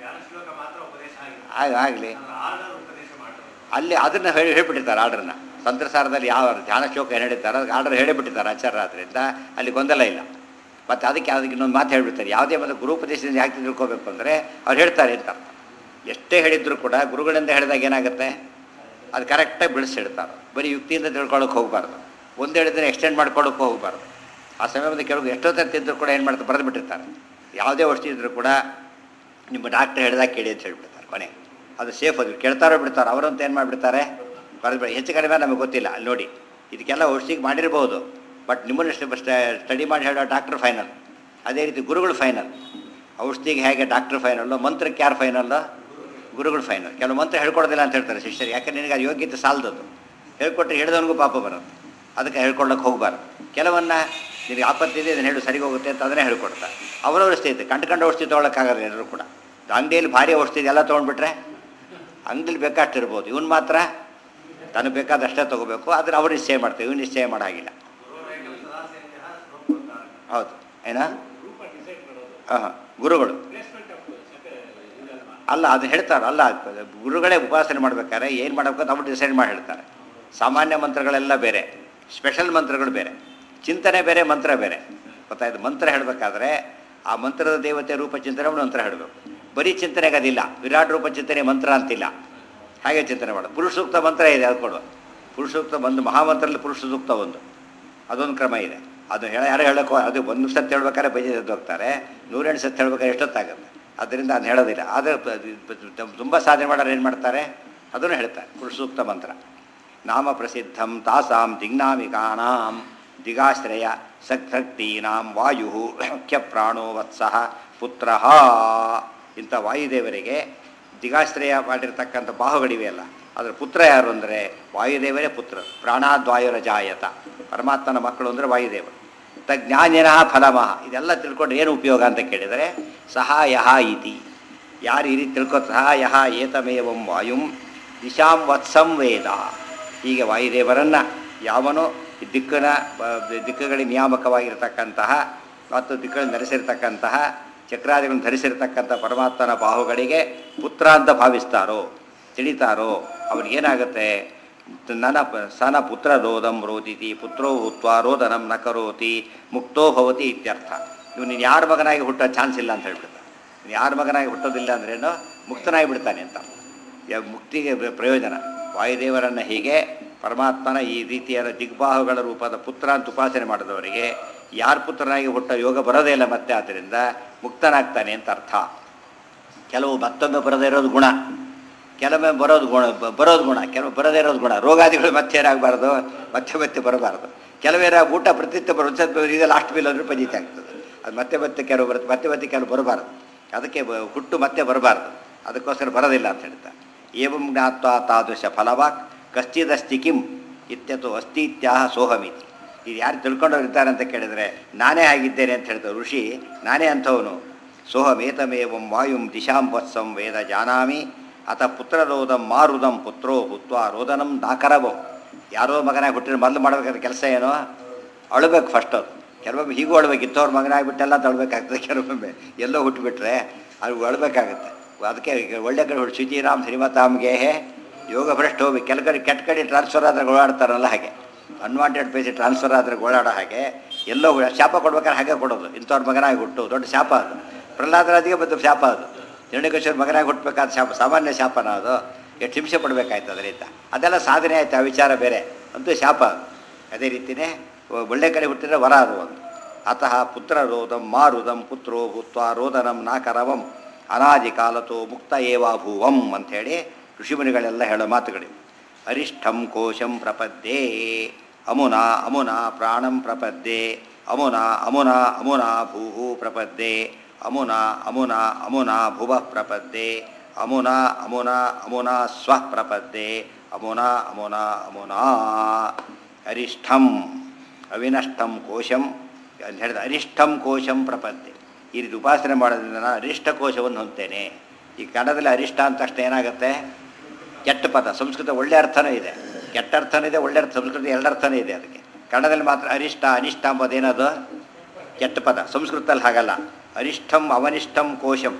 ಆಗಲಿ ಅಲ್ಲಿ ಅದನ್ನು ಹೇಳಿ ಹೇಳಿಬಿಟ್ಟಿರ್ತಾರೆ ಆರ್ಡ್ರನ್ನ. ತಂತ್ರಸಾರದಲ್ಲಿ ಯಾವ ಧ್ಯಾನ ಶ್ಲೋಕ ಏನು ಹೇಳಿದ್ದಾರೆ ಅದಕ್ಕೆ ಆರ್ಡರ್ ಹೇಳಿಬಿಟ್ಟಿದ್ದಾರೆ ಆಚಾರ್ಯ. ಆದ್ದರಿಂದ ಅಲ್ಲಿ ಗೊಂದಲ ಇಲ್ಲ. ಮತ್ತು ಅದಕ್ಕೆ ಅದಕ್ಕೆ ಇನ್ನೊಂದು ಮಾತು ಹೇಳಿಬಿಡ್ತಾರೆ. ಯಾವುದೇ ಒಂದು ಗುರುಪದೇಶದಿಂದ ಯಾಕೆ ತಿಳ್ಕೋಬೇಕು ಅಂದರೆ ಅವ್ರು ಹೇಳ್ತಾರೆ ಅಂತ ಅರ್ಥ. ಎಷ್ಟೇ ಹೇಳಿದ್ರು ಕೂಡ ಗುರುಗಳಿಂದ ಹೇಳಿದಾಗ ಏನಾಗುತ್ತೆ? ಅದು ಕರೆಕ್ಟಾಗಿ ಬಿಡಿಸಿಡ್ತಾರೆ. ಬರೀ ಯುಕ್ತಿಯಿಂದ ತಿಳ್ಕೊಳ್ಳೋಕೆ ಹೋಗಬಾರ್ದು. ಒಂದು ಹೇಳಿದ್ರೆ ಎಕ್ಸ್ಟೆಂಡ್ ಮಾಡ್ಕೊಳ್ಳೋಕ್ಕೂ ಹೋಗಬಾರ್ದು. ಆ ಸಮಯದಲ್ಲಿ ಕೆಲವು ಎಷ್ಟೊತ್ತ ತಿಂದರೂ ಕೂಡ ಏನು ಮಾಡ್ತಾರೆ? ಬರೆದು ಬಿಟ್ಟಿರ್ತಾರೆ. ಯಾವುದೇ ಔಷಧಿ ಇದ್ದರೂ ಕೂಡ ನಿಮ್ಮ ಡಾಕ್ಟರ್ ಹೇಳಿದಾಗ ಕೇಳಿ ಅಂತ ಹೇಳ್ಬಿಡ್ತಾರೆ. ಕೊನೆ ಅದು ಸೇಫ್. ಅದು ಕೇಳ್ತಾರೋ ಬಿಡ್ತಾರೆ. ಅವರಂತ ಏನು ಮಾಡಿಬಿಡ್ತಾರೆ? ಬರೆದು ಹೆಚ್ಚು ಕಡಿಮೆ ನಮಗೆ ಗೊತ್ತಿಲ್ಲ. ಅಲ್ಲಿ ನೋಡಿ, ಇದಕ್ಕೆಲ್ಲ ಔಷಧಿಗೆ ಮಾಡಿರ್ಬೋದು, ಬಟ್ ನಿಮ್ಮನ್ನು ಸ್ಟಡಿ ಮಾಡಿ ಹೇಳೋ ಡಾಕ್ಟ್ರ್ ಫೈನಲ್. ಅದೇ ರೀತಿ ಗುರುಗಳು ಫೈನಲ್. ಔಷಧಿಗೆ ಹೇಗೆ ಡಾಕ್ಟ್ರ್ ಫೈನಲ್ಲು, ಮಂತ್ರಕ್ಕೆ ಯಾರು ಫೈನಲ್ಲು? ಗುರುಗಳು ಫೈನಲ್. ಕೆಲವು ಮಂತ್ರ ಹೇಳ್ಕೊಡೋದಿಲ್ಲ ಅಂತ ಹೇಳ್ತಾರೆ ಶಿಷ್ಯರು. ಯಾಕಂದ್ರೆ ನಿನಗೆ ಅದು ಯೋಗ್ಯತೆ ಸಾಲದದು. ಹೇಳ್ಕೊಟ್ರೆ ಹೇಳಿದವನಿಗೂ ಪಾಪ ಬರೋದು. ಅದಕ್ಕೆ ಹೇಳ್ಕೊಳ್ಳೋಕೆ ಹೋಗಬಾರ್ದು. ಕೆಲವನ್ನ ನಿನಗೆ ಆಪತ್ತು ಇದೆ ಇದನ್ನು ಹೇಳು ಸರಿಗೆ ಹೋಗುತ್ತೆ ಅಂತ ಅದನ್ನೇ ಹೇಳ್ಕೊಡ್ತಾರೆ. ಅವರವ್ರ ಸ್ಥಿತಿ ಕಂಡು ಕಂಡು ಔಷಧಿ ತೊಗೊಳಕ್ಕಾಗಲ್ಲ ಎಲ್ಲರೂ ಕೂಡ. ಅಂಗಡಿಯಲ್ಲಿ ಭಾರಿ ಔಷಧಿ ಎಲ್ಲ ತೊಗೊಂಡ್ಬಿಟ್ರೆ ಅಂಗಡಿಲಿ ಬೇಕಾಷ್ಟು ಇರ್ಬೋದು, ಇವನು ಮಾತ್ರ ತನಗೆ ಬೇಕಾದಷ್ಟೇ ತೊಗೋಬೇಕು. ಆದರೆ ಅವ್ರು ನಿಶ್ಚಯ ಮಾಡ್ತೇವೆ, ಇವ್ನು ನಿಶ್ಚಯ ಮಾಡೋಂಗಿಲ್ಲ. ಹೌದು ಏನಾ ಹಾಂ ಗುರುಗಳು ಅಲ್ಲ ಅದು ಹೇಳ್ತಾರೆ ಅಲ್ಲ ಗುರುಗಳೇ ಉಪಾಸನೆ ಮಾಡ್ಬೇಕಾದ್ರೆ ಏನು ಮಾಡಬೇಕು ಅಂತ ಅವ್ರು ಡಿಸೈಡ್ ಮಾಡಿ ಹೇಳ್ತಾರೆ. ಸಾಮಾನ್ಯ ಮಂತ್ರಗಳೆಲ್ಲ ಬೇರೆ, ಸ್ಪೆಷಲ್ ಮಂತ್ರಗಳು ಬೇರೆ, ಚಿಂತನೆ ಬೇರೆ, ಮಂತ್ರ ಬೇರೆ. ಗೊತ್ತಾಯ್ತು? ಮಂತ್ರ ಹೇಳಬೇಕಾದ್ರೆ ಆ ಮಂತ್ರದ ದೇವತೆ ರೂಪ ಚಿಂತನೆ ಮಾಡಿ ಮಂತ್ರ ಹೇಳಬೇಕು. ಬರೀ ಚಿಂತನೆಗೆ ಅದಿಲ್ಲ, ವಿರಾಟ್ ರೂಪ ಚಿಂತನೆ ಮಂತ್ರ ಅಂತಿಲ್ಲ, ಹಾಗೆ ಚಿಂತನೆ ಮಾಡೋದು. ಪುರುಷ ಸೂಕ್ತ ಮಂತ್ರ ಇದೆ, ಅದು ಕೊಡುವ ಪುರುಷ ಸೂಕ್ತ ಒಂದು ಮಹಾಮಂತ್ರದಲ್ಲಿ ಪುರುಷ ಸೂಕ್ತ ಒಂದು ಅದೊಂದು ಕ್ರಮ ಇದೆ. ಅದು ಹೇಳ ಯಾರು ಹೇಳೋಕ್ಕೋ ಅದು ಒಂದು ಸತ್ತು ಹೇಳ್ಬೇಕಾದ್ರೆ ಬೈಜಿ ಎದ್ದು ಹೋಗ್ತಾರೆ, ನೂರೆಂಟು ಸತ್ತು ಹೇಳ್ಬೇಕಾದ್ರೆ ಎಷ್ಟೊತ್ತಾಗುತ್ತೆ. ಅದರಿಂದ ಅದು ಹೇಳೋದಿಲ್ಲ. ಆದರೆ ತುಂಬ ಸಾಧನೆ ಮಾಡೋರು ಏನು ಮಾಡ್ತಾರೆ ಅದನ್ನು ಹೇಳ್ತಾರೆ ಪುರುಷ ಸೂಕ್ತ ಮಂತ್ರ. ನಾಮ ಪ್ರಸಿದ್ಧಂ ತಾಸಾಂ ದಿಗ್ನಾಮಿಕಾನಾಂ ದಿಗಾಶ್ರಯ ಸಕ್ತೀನಾಂ ವಾಯು ಮುಖ್ಯ ಪ್ರಾಣೋ ವತ್ಸಃ ಪುತ್ರ. ಇಂಥ ವಾಯುದೇವರಿಗೆ ದಿಗಾಶ್ರಯ ಮಾಡಿರ್ತಕ್ಕಂಥ ಬಾಹುಗಳಿವೆ ಅಲ್ಲ, ಅದರ ಪುತ್ರ ಯಾರು ಅಂದರೆ ವಾಯುದೇವರೇ ಪುತ್ರ. ಪ್ರಾಣಾದ್ವಾಯುರ ಜಾಯತ, ಪರಮಾತ್ಮನ ಮಕ್ಕಳು ಅಂದರೆ ವಾಯುದೇವರು. ತಜ್ಞಾನಿನ ಫಲಮಃ, ಇದೆಲ್ಲ ತಿಳ್ಕೊಂಡು ಏನು ಉಪಯೋಗ ಅಂತ ಕೇಳಿದರೆ ಸಹಾಯ ಇತಿ. ಯಾರು ಈ ರೀತಿ ತಿಳ್ಕೊ ಸಹಾಯ ಏತಮೇವಂ ವಾಯುಂ ದಿಶಾಂ ವತ್ಸಂ ವೇದ. ಹೀಗೆ ವಾಯುದೇವರನ್ನು ಯಾವನು ದಿಕ್ಕನ ದಿಕ್ಕುಗಳಿಗೆ ನಿಯಾಮಕವಾಗಿರ್ತಕ್ಕಂತಹ ಮತ್ತು ದಿಕ್ಕುಗಳನ್ನು ಧರಿಸಿರ್ತಕ್ಕಂತಹ ಚಕ್ರಾದಿಗಳನ್ನು ಧರಿಸಿರ್ತಕ್ಕಂಥ ಪರಮಾತ್ಮನ ಬಾಹುಗಳಿಗೆ ಪುತ್ರ ಅಂತ ಭಾವಿಸ್ತಾರೋ ತಿಳಿತಾರೋ ಅವನಿಗೇನಾಗುತ್ತೆ, ನನ್ನ ಸನ ಪುತ್ರ ರೋದಂ ರೋದಿತಿ ಪುತ್ರೋ ಹುತ್ವ ರೋದನಂ ನ ಕರೋತಿ ಮುಕ್ತೋ ಭವತಿ ಇತ್ಯರ್ಥ. ಇವು ನೀನು ಯಾರ ಮಗನಾಗಿ ಹುಟ್ಟೋ ಚಾನ್ಸ್ ಇಲ್ಲ ಅಂತ ಹೇಳ್ಬಿಡ್ತಾನೆ. ನೀನು ಯಾರ ಮಗನಾಗಿ ಹುಟ್ಟೋದಿಲ್ಲ ಅಂದ್ರೇನು ಮುಕ್ತನಾಗಿ ಬಿಡ್ತಾನೆ ಅಂತ. ಮುಕ್ತಿಗೆ ಪ್ರಯೋಜನ. ವಾಯುದೇವರನ್ನು ಹೀಗೆ ಪರಮಾತ್ಮನ ಈ ರೀತಿಯಾದ ದಿಗ್ಬಾಹುಗಳ ರೂಪದ ಪುತ್ರ ಅಂತ ಉಪಾಸನೆ ಮಾಡಿದವರಿಗೆ ಯಾರ ಪುತ್ರನಾಗಿ ಹುಟ್ಟ ಯೋಗ ಬರೋದೇ ಇಲ್ಲ ಮತ್ತೆ, ಆದ್ದರಿಂದ ಮುಕ್ತನಾಗ್ತಾನೆ ಅಂತ ಅರ್ಥ. ಕೆಲವು ಮತ್ತೊಮ್ಮೆ ಬರದೇ ಇರೋದು ಗುಣ, ಕೆಲವೊಮ್ಮೆ ಬರೋದು ಗುಣ ಬರೋದು ಗುಣ ಕೆಲವು ಬರದೇ ಇರೋದು ಗುಣ. ರೋಗಾದಿಗಳು ಮತ್ತೆ ಏನಾಗಬಾರ್ದು, ಮತ್ತೆ ಮತ್ತೆ ಬರಬಾರ್ದು. ಕೆಲವೇರ ಊಟ ಪ್ರತಿತ್ವ ಬರೋ ಇದೆ ಲಾಸ್ಟ್ ಬಿಲ್ ಅಂದ್ರೆ ಪಂಜಿತ ಆಗ್ತದೆ. ಅದು ಮತ್ತೆ ಮತ್ತೆ ಕೆಲವು ಬರುತ್ತೆ, ಮತ್ತೆ ಮತ್ತೆ ಕೆಲವು ಬರಬಾರ್ದು. ಅದಕ್ಕೆ ಹುಟ್ಟು ಮತ್ತೆ ಬರಬಾರ್ದು, ಅದಕ್ಕೋಸ್ಕರ ಬರೋದಿಲ್ಲ ಅಂತ ಹೇಳ್ತಾರೆ. ಏವಂ ಜ್ಞಾತ್ವ ತಾದೃಶ ಫಲವಾಕ್ ಕಶ್ಚಿದಸ್ತಿ ಕಿಂ ಇತ್ಯತು ಅಸ್ತಿ ಇತ್ಯಾಹ ಸೋಹಮಿತಿ. ಇದು ಯಾರು ತಿಳ್ಕೊಂಡವ್ರು ಇರ್ತಾರೆ ಅಂತ ಕೇಳಿದರೆ ನಾನೇ ಆಗಿದ್ದೇನೆ ಅಂತ ಹೇಳ್ತಾರೆ ಋಷಿ. ನಾನೇ ಅಂಥವನು. ಸೋಹಮೇತಮೇವಂ ವಾಯುಂ ದಿಶಾಂ ವತ್ಸಂ ವೇದ ಜಾನಾಮಿ ಅಥ ಪುತ್ರರೋದಂ ಮಾರುದಂ ಪುತ್ರೋ ಹುತ್ವ ರೋದನಂ ನಾಕರವಂ. ಯಾರೋ ಮಗನಾಗಿ ಹುಟ್ಟಿದ್ರೆ ಮೊದಲು ಮಾಡಬೇಕಾದ ಕೆಲಸ ಏನೋ ಅಳಬೇಕು ಫಸ್ಟ್. ಅದು ಕೆಲವೊಮ್ಮೆ ಹೀಗೂ ಅಳ್ಬೇಕು, ಇತ್ತವ್ರ ಮಗನಾಗಿಬಿಟ್ಟೆಲ್ಲ ತಳ್ಬೇಕಾಗ್ತದೆ. ಕೆಲವೊಮ್ಮೆ ಎಲ್ಲೋ ಹುಟ್ಟುಬಿಟ್ರೆ ಅದು ಅಳ್ಬೇಕಾಗುತ್ತೆ. ಅದಕ್ಕೆ ಒಳ್ಳೆ ಕಡೆ ಹುಟ್ಟು ಶುಚಿರಾಮ್ ಶ್ರೀಮತಾಮ್ಗೆ ಯೋಗ ಭ್ರಷ್ಟ ಹೋಗಿ ಕೆಲ ಕಡೆ ಕೆಟ್ಟ ಕಡೆ ಟ್ರಾನ್ಸ್ಫರ್ ಆದರೆ ಓಡಾಡ್ತಾರಲ್ಲ, ಹಾಗೆ ಅನ್ವಾಂಟೆಡ್ ಪ್ಲೇಸ್ ಟ್ರಾನ್ಸ್ಫರ್ ಆದರೆ ಓಡಾಡೋ ಹಾಗೆ ಎಲ್ಲೋ ಶಾಪ ಕೊಡ್ಬೇಕಾದ್ರೆ ಹಾಗೆ ಕೊಡೋದು. ಇಂಥವ್ರ ಮಗನಾಗಿ ಹುಟ್ಟು ದೊಡ್ಡ ಶಾಪ ಅದು. ಪ್ರಹ್ಲಾದರಾದಿಗೆ ಬಂದು ಶಾಪ ಅದು. ಹಿರಣ್ಯಕೇಶ್ವರ ಮಗನಾಗಿ ಹುಟ್ಟಬೇಕಾದ ಶಾಪ ಸಾಮಾನ್ಯ ಶಾಪನ ಅದು. ಎಷ್ಟು ಹಿಂಸೆ ಪಡಬೇಕಾಯ್ತು ಅದರಿಂದ. ಅದೆಲ್ಲ ಸಾಧನೆ ಆಯ್ತು, ಆ ವಿಚಾರ ಬೇರೆ. ಅಂತೂ ಶಾಪ ಅದು. ಅದೇ ರೀತಿಯೇ ಒಳ್ಳೆ ಕಡೆ ಹುಟ್ಟಿದ್ರೆ ವರ ಅದು ಒಂದು. ಅತಃ ಪುತ್ರ ರೋದಂ ಮಾರುದಂ ಪುತ್ರೋ ಭೂತ್ವ ರೋದನಂ ನಾಕರವಂ ಅನಾದಿ ಕಾಲತೋ ಮುಕ್ತ ಏವಾಭೂವಂ ಅಂಥೇಳಿ ಋಷಿಮುನಿಗಳೆಲ್ಲ ಹೇಳೋ ಮಾತುಗಳಿವೆ. ಅರಿಷ್ಠಂ ಕೋಶಂ ಪ್ರಪದ್ಯೆ ಅಮುನಾ ಅಮುನಾ ಪ್ರಾಣಂ ಪ್ರಪದ್ಯೆ ಅಮುನಾ ಅಮುನಾ ಅಮುನಾ ಭೂ ಪ್ರಪದ್ಯೆ ಅಮುನಾ ಅಮುನಾ ಅಮುನಾ ಭುವ ಪ್ರಪದ್ಯೆ ಅಮುನಾ ಅಮುನಾ ಅಮುನಾ ಸ್ವಃ ಪ್ರಪದ್ಯೆ ಅಮುನಾ ಅಮುನಾ ಅಮುನಾ ಅರಿಷ್ಠಂ ಅವಿನಷ್ಟಂ ಕೋಶಂ ಅಂತ ಹೇಳಿದ. ಅರಿಷ್ಠಂ ಕೋಶಂ ಪ್ರಪದ್ಯೆ. ಈ ರೀತಿ ಉಪಾಸನೆ ಮಾಡೋದ್ರಿಂದ ನಾನು ಅರಿಷ್ಟ ಕೋಶವನ್ನು ಹೊಂದ್ತೇನೆ. ಈ ಕನ್ನಡದಲ್ಲಿ ಅರಿಷ್ಟ ಅಂತ ತಕ್ಷಣ ಏನಾಗುತ್ತೆ, ಕೆಟ್ಟ ಪದ. ಸಂಸ್ಕೃತ ಒಳ್ಳೆ ಅರ್ಥನೂ ಇದೆ, ಕೆಟ್ಟ ಅರ್ಥನೂ ಇದೆ, ಒಳ್ಳೆ ಅರ್ಥ. ಸಂಸ್ಕೃತ ಎರಡು ಅರ್ಥನೂ ಇದೆ ಅದಕ್ಕೆ. ಕನ್ನಡದಲ್ಲಿ ಮಾತ್ರ ಅರಿಷ್ಟ ಅನಿಷ್ಟ ಅಂಬೋದೇನದು ಕೆಟ್ಟ ಪದ. ಸಂಸ್ಕೃತದಲ್ಲಿ ಹಾಗಲ್ಲ. ಅರಿಷ್ಠಂ ಅವನಿಷ್ಠಂ ಕೋಶಂ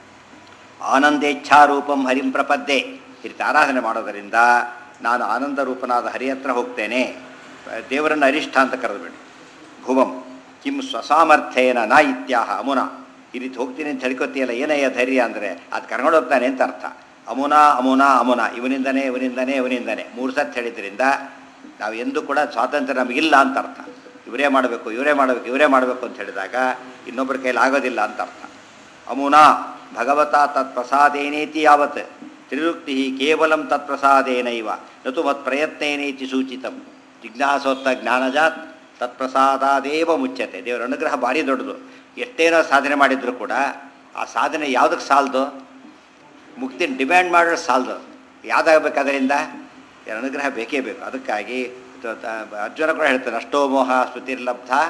ಆನಂದೇಚ್ಛಾರೂಪಂ ಹರಿಂ ಪ್ರಪದ್ಯೆ. ಈ ರೀತಿ ಆರಾಧನೆ ಮಾಡೋದರಿಂದ ನಾನು ಆನಂದ ರೂಪನಾದ ಹರಿ ಹತ್ರ ಹೋಗ್ತೇನೆ. ದೇವರನ್ನು ಅರಿಷ್ಠ ಅಂತ ಕರೆದುಬಿಡಿ. ಭುವಂ ಕಿಂ ಸ್ವಸಾಮರ್ಥ್ಯೇನ ನ ಇತ್ಯಾಹ ಅಮುನ. ಈ ರೀತಿ ಹೋಗ್ತೀನಿ ಅಂತ ಹೇಳ್ಕೊತೀಯಲ್ಲ, ಏನಯ್ಯ ಧೈರ್ಯ ಅಂದರೆ ಅದು ಕರ್ಕೊಂಡು ಹೋಗ್ತಾನೆ ಅಂತ ಅರ್ಥ. ಅಮುನಾ ಅಮುನಾ ಅಮುನ, ಇವನಿಂದನೇ ಇವನಿಂದನೇ ಇವನಿಂದನೇ ಮೂರು ಸತ್ತು ಹೇಳಿದ್ರಿಂದ ನಾವು ಎಂದೂ ಕೂಡ ಸ್ವಾತಂತ್ರ್ಯ ನಮಗಿಲ್ಲ ಅಂತ ಅರ್ಥ. ಇವರೇ ಮಾಡಬೇಕು ಇವರೇ ಮಾಡಬೇಕು ಇವರೇ ಮಾಡಬೇಕು ಅಂತ ಹೇಳಿದಾಗ ಇನ್ನೊಬ್ಬರ ಕೈಲಿ ಆಗೋದಿಲ್ಲ ಅಂತ ಅರ್ಥ. ಅಮುನಾ ಭಗವತ ತತ್ಪ್ರಸಾದೇನೇತಿ ಯಾವತ್ ತ್ರಿರುಕ್ತಿ ಕೇವಲಂ ತತ್ಪ್ರಸಾದೇನೈವ ನತು ಮತ್ ಪ್ರಯತ್ನೇನೇತಿ ಸೂಚಿತಂ. ಜಿಜ್ಞಾಸೋತ್ತ ಜ್ಞಾನಜಾತ್ ತತ್ಪ್ರಸಾದಾದೇವ ಮುಚ್ಚತೆ. ದೇವರ ಅನುಗ್ರಹ ಭಾರಿ ದೊಡ್ಡದು. ಎಷ್ಟೇನೋ ಸಾಧನೆ ಮಾಡಿದರೂ ಕೂಡ ಆ ಸಾಧನೆ ಯಾವುದಕ್ಕೆ ಸಾಲದು, ಮುಕ್ತಿನ ಡಿಮ್ಯಾಂಡ್ ಮಾಡೋದು ಸಾಲದು. ಯಾವುದಾಗಬೇಕು ಅದರಿಂದ ಅನುಗ್ರಹ ಬೇಕೇ ಬೇಕು. ಅದಕ್ಕಾಗಿ ಅರ್ಜುನ ಕೂಡ ಹೇಳ್ತಾನೆ, ಅಷ್ಟೋ ಮೋಹ ಸ್ತುತಿರ್ಲಬ್ಧ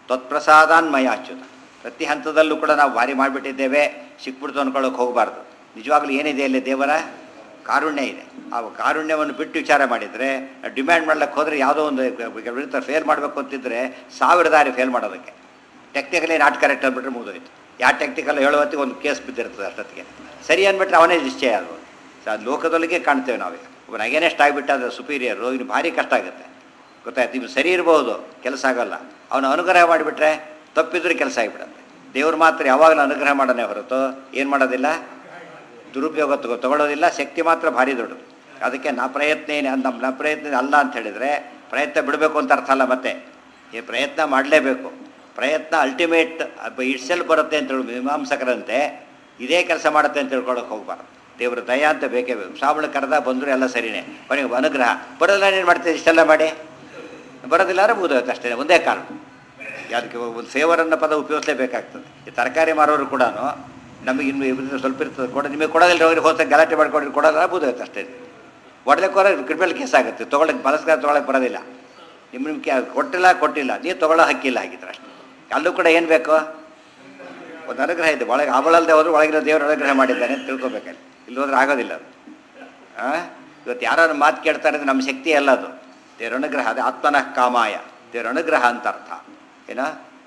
ತ್ವತ್ಪ್ರಸಾದಾನ್ಮಯ ಅಚ್ಯುತ. ಪ್ರತಿ ಹಂತದಲ್ಲೂ ಕೂಡ ನಾವು ಭಾರಿ ಮಾಡಿಬಿಟ್ಟಿದ್ದೇವೆ, ಸಿಕ್ಬಿಡ್ತು ಅಂದ್ಕೊಳ್ಳೋಕೆ ಹೋಗಬಾರ್ದು. ನಿಜವಾಗ್ಲೂ ಏನಿದೆ ಅಲ್ಲಿ ದೇವರ ಕಾರುಣ್ಯ ಇದೆ. ಆ ಕಾರುಣ್ಯವನ್ನು ಬಿಟ್ಟು ವಿಚಾರ ಮಾಡಿದರೆ, ಡಿಮ್ಯಾಂಡ್ ಮಾಡ್ಲಿಕ್ಕೆ ಹೋದರೆ ಯಾವುದೋ ಒಂದು ವಿರುದ್ಧ ಫೇಲ್ ಮಾಡಬೇಕು ಅಂತಿದ್ದರೆ ಸಾವಿರ ದಾರಿ ಫೇಲ್ ಮಾಡೋದಕ್ಕೆ. ಟೆಕ್ನಿಕಲಿ ನಾಟ್ ಕರೆಕ್ಟ್ ಅಂದ್ಬಿಟ್ರೆ ಮುಗಿದೋಯ್ತು. ಯಾವ ಟೆಕ್ನಿಕಲ್ ಹೇಳುವತ್ತಿಗೆ ಒಂದು ಕೇಸ್ ಬಿದ್ದಿರ್ತದೆ ಅಷ್ಟೊತ್ತಿಗೆ. ಸರಿ ಅಂದ್ಬಿಟ್ರೆ ಅವನೇ ನಿಶ್ಚಯ ಆಗ್ಬೋದು. ಸೊ ಅದು ಲೋಕದೊಳಗೆ ಕಾಣ್ತೇವೆ ನಾವೀಗ. ಒಬ್ಬನ ಅಗೇನೆಸ್ಟ್ ಆಗಿಬಿಟ್ಟು ಅದು ಸುಪೀರಿಯರು, ಇನ್ನು ಭಾರಿ ಕಷ್ಟ ಆಗುತ್ತೆ. ಗೊತ್ತಾಯ್ತು, ಇವು ಸರಿ ಇರ್ಬೋದು, ಕೆಲಸ ಆಗೋಲ್ಲ. ಅವನು ಅನುಗ್ರಹ ಮಾಡಿಬಿಟ್ರೆ ತಪ್ಪಿದ್ರೆ ಕೆಲಸ ಆಗಿಬಿಡುತ್ತೆ. ದೇವ್ರು ಮಾತ್ರ ಯಾವಾಗಲೂ ಅನುಗ್ರಹ ಮಾಡೋನೇ ಹೊರತು ಏನು ಮಾಡೋದಿಲ್ಲ, ದುರುಪಯೋಗ ತಗೋ ತಗೊಳ್ಳೋದಿಲ್ಲ. ಶಕ್ತಿ ಮಾತ್ರ ಭಾರಿ ದೊಡ್ಡದು. ಅದಕ್ಕೆ ನಾ ಪ್ರಯತ್ನೇನೆ ನಮ್ಮ ನ ಪ್ರಯತ್ನ ಅಲ್ಲ ಅಂತ ಹೇಳಿದರೆ ಪ್ರಯತ್ನ ಬಿಡಬೇಕು ಅಂತ ಅರ್ಥ ಅಲ್ಲ. ಮತ್ತೆ ಈ ಪ್ರಯತ್ನ ಮಾಡಲೇಬೇಕು. ಪ್ರಯತ್ನ ಅಲ್ಟಿಮೇಟ್ ಇಟ್ಸೆಲ್ ಬರುತ್ತೆ ಅಂತ ಹೇಳಿ ಮೀಮಾಂಸಕರಂತೆ ಇದೇ ಕೆಲಸ ಮಾಡುತ್ತೆ ಅಂತ ತಿಳ್ಕೊಳ್ಳೋಕೆ ಹೋಗ್ಬಾರ್ದು. ದೇವ್ರ ದಯ ಅಂತ ಬೇಕೇ ಬೇಕು. ಶ್ರಾವಣ ಕರೆದ ಬಂದರೂ ಎಲ್ಲ ಸರಿಯೇ, ಕೊನೆಗೆ ಅನುಗ್ರಹ ಬರೋದಿಲ್ಲ. ಏನು ಮಾಡ್ತೀವಿ ಇಷ್ಟೆಲ್ಲ ಮಾಡಿ, ಬರೋದಿಲ್ಲ ಅಂದರೆ ಮುಗಿದೋಯ್ತು ಅಷ್ಟೇ. ಒಂದೇ ಕಾರಣ, ಅದಕ್ಕೆ ಒಂದು ಫೇವರನ್ನು ಪದ ಉಪಯೋಗಿಸಲೇಬೇಕಾಗ್ತದೆ. ಈ ತರಕಾರಿ ಮಾರೋರು ಕೂಡ ನಮಗೆ ಇನ್ನು ಇಬ್ಬರಿಂದ ಸ್ವಲ್ಪ ಇರ್ತದೆ, ಕೊಡ ನಿಮಗೆ ಕೊಡೋದಿಲ್ಲ, ಅವ್ರಿಗೆ ಹೋದ ಗಲಾಟೆ ಮಾಡ್ಕೊಂಡು ಕೊಡೋಲ್ಲ, ಮುಗಿದೋಯ್ತು ಅಷ್ಟೇ. ಒಡ್ಲಿಕ್ಕೆ ಹೋದ್ರೆ ಕ್ರಿಮಿನಲ್ ಕೇಸ್ ಆಗುತ್ತೆ. ತೊಗೊಳಕ್ಕೆ ಬಲಸ್ಕಾರ ತೊಗೊಳಕ್ಕೆ ಬರೋದಿಲ್ಲ. ನಿಮ್ಮ ನಿಮ್ಗೆ ಕೊಟ್ಟಿಲ್ಲ ಕೊಟ್ಟಿಲ್ಲ ನೀವು ತೊಗೊಳ್ಳೋ ಹಕ್ಕಿಲ್ಲ ಆಗಿದ್ರೆ ಅಷ್ಟೇ. ಅಲ್ಲೂ ಕೂಡ ಏನು ಬೇಕು, ಒಂದು ಅನುಗ್ರಹ ಇದೆ. ಒಳಗೆ ಅವಳಲ್ಲದೆ ಹೋದ್ರೆ ಒಳಗಿರೋ ದೇವರು ಅನುಗ್ರಹ ಮಾಡಿದ್ದಾನೆ ಅಂತ ತಿಳ್ಕೊಬೇಕಲ್ಲಿ. ಇಲ್ಲಿ ಹೋದ್ರೆ ಆಗೋದಿಲ್ಲ ಅದು. ಹಾಂ, ಇವತ್ತು ಯಾರು ಮಾತು ಕೇಳ್ತಾರೆ ಅಂದರೆ ನಮ್ಮ ಶಕ್ತಿ ಅಲ್ಲ ಅದು, ದೇವ್ರ ಅನುಗ್ರಹ. ಅದೇ ಆತ್ಮನಃ ಕಾಮಾಯ, ದೇವ್ರ ಅನುಗ್ರಹ ಅಂತ ಅರ್ಥ. ಏನ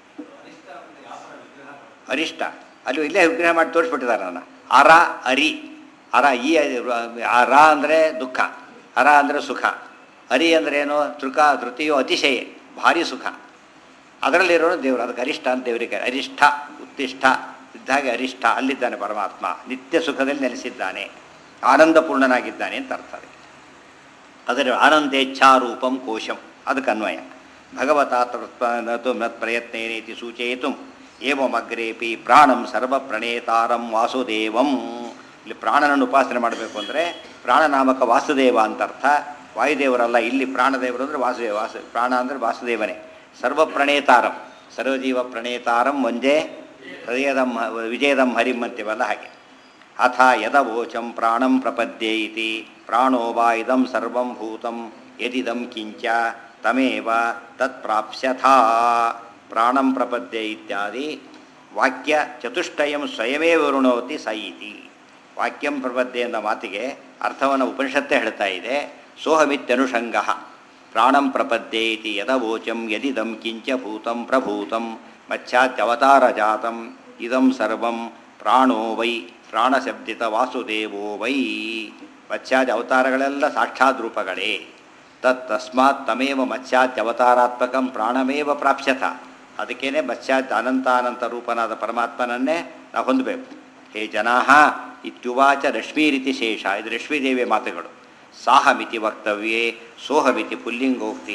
ಅರಿಷ್ಟ ಅಲ್ಲಿ ಇಲ್ಲೇ ವಿಗ್ರಹ ಮಾಡಿ ತೋರಿಸ್ಬಿಟ್ಟಿದ್ದಾರೆ ನನ್ನ. ಅರ ಅರಿ, ಅರ ಈ ರ ಅಂದರೆ ದುಃಖ, ಅರ ಅಂದರೆ ಸುಖ, ಅರಿ ಅಂದರೆ ಏನು, ತೃಕ ಧೃತಿಯೋ ಅತಿಶಯ ಭಾರಿ ಸುಖ. ಅದರಲ್ಲಿರೋನು ದೇವರು. ಅದಕ್ಕೆ ಅರಿಷ್ಟ ಅಂತ ದೇವರಿಗೆ. ಅರಿಷ್ಠ ಉತ್ತಿಷ್ಠ ಇದ್ದಾಗೆ ಅರಿಷ್ಠ, ಅಲ್ಲಿದ್ದಾನೆ ಪರಮಾತ್ಮ. ನಿತ್ಯ ಸುಖದಲ್ಲಿ ನೆಲೆಸಿದ್ದಾನೆ, ಆನಂದಪೂರ್ಣನಾಗಿದ್ದಾನೆ ಅಂತ ಅರ್ಥ. ಅದರ ಆನಂದೇಚ್ಛಾರೂಪಂ ಕೋಶಂ, ಅದಕ್ಕೆ ಅನ್ವಯ. ಭಗವತಾ ತತ್ವ ಪ್ರಯತ್ನೇನೇತಿ ಸೂಚಯಿತು ಏವಮಗ್ರೇಪಿ ಪ್ರಾಣಂ ಸರ್ವಪ್ರಣೇತಾರಂ ವಾಸುದೇವಂ. ಇಲ್ಲಿ ಪ್ರಾಣನನ್ನು ಉಪಾಸನೆ ಮಾಡಬೇಕು ಅಂದರೆ ಪ್ರಾಣನಾಮಕ ವಾಸುದೇವ ಅಂತ ಅರ್ಥ. ವಾಯುದೇವರಲ್ಲ, ಇಲ್ಲಿ ಪ್ರಾಣದೇವರು ಅಂದರೆ ವಾಸುದೇವ. ವಾಸು ಪ್ರಾಣ ಅಂದರೆ ವಾಸುದೇವನೇ. ಸರ್ವಪ್ರಣೇತಾರಂ, ಸರ್ವಜೀವ ಪ್ರಣೇತಾರಂ ಒಂದೇ ಹೃದಯದಂ ವಿಜಯದಂ ಹರಿಂ ಅಂತೀವಲ್ಲ ಹಾಗೆ. ಅಥ ಯದವೋಚಂ ಪ್ರಾಣಂ ಪ್ರಪದ್ಯೆ ಇತಿ ಪ್ರಾಣೋ ವಾ ಇದಂ ಸರ್ವಂ ಭೂತಂ ಯದಿದಂ ಕಿಂಚ ತಮೇವ ತತ್ಪ್ರಾಪ್ಸ್ಯಥಾ. ಪ್ರಾಣಂ ಪ್ರಪದ್ಯೆ ಇತ್ಯಾದಿ ವಾಕ್ಯ ಚತುಷ್ಟಯಂ ಸ್ವಯಮೇ ವರುಣೋತಿ ಸ ಇತಿ. ವಾಕ್ಯಂ ಪ್ರಪದ್ಯೆ ಎಂದ ಮಾತಿಗೆ ಅರ್ಥವನ್ನು ಉಪನಿಷತ್ತೇ ಹೇಳ್ತಾ ಇದೆ. ಸೋಹಮಿತ್ಯನುಷಂಗ ಪ್ರಾಣಂ ಪ್ರಪದ್ಯೆ ಇತಿ ಯದವೋಚಂ ಯದಿದಂ ಕಿಂಚ ಭೂತಂ ಪ್ರಭೂತಂ ಮಚ್ಚಾತ್ಯವತಾರ ಜಾತಂ ಇದಂ ಸರ್ವಂ ಪ್ರಾಣೋ ವೈ ಪ್ರಾಣಶಬ್ದಿತ ವಾಸುದೇವೋ ವೈ. ಮತ್ಸ್ಯಾದಿ ಅವತಾರಗಳೆಲ್ಲ ಸಾಕ್ಷಾತ್ ರೂಪಗಳೇ. ತತ್ ತಸ್ಮಾತ್ ತಮೇವ ಮತ್ಸ್ಯಾತ್ಯವತಾರಾತ್ಮಕಂ ಪ್ರಾಣಮೇವ ಪ್ರಾಪ್ಸ್ಯಥ. ಅದಕ್ಕೇನೆ ಮತ್ಸ್ಯಾತ್ ಅನಂತಾನಂತ ರೂಪನಾದ ಪರಮಾತ್ಮನನ್ನೇ ನಾವು ಹೊಂದಬೇಕು. ಹೇ ಜನಾಃ ಇತ್ಯುವಾಚ ರಶ್ಮೀರಿತಿ ಶೇಷ. ಇದು ರಶ್ಮೀದೇವಿಯ ಮಾತುಗಳು. ಸಾಹಮಿತಿ ವಕ್ತವ್ಯೇ ಸೋಹಮಿತಿ ಪುಲ್ಲಿಂಗೋಕ್ತಿ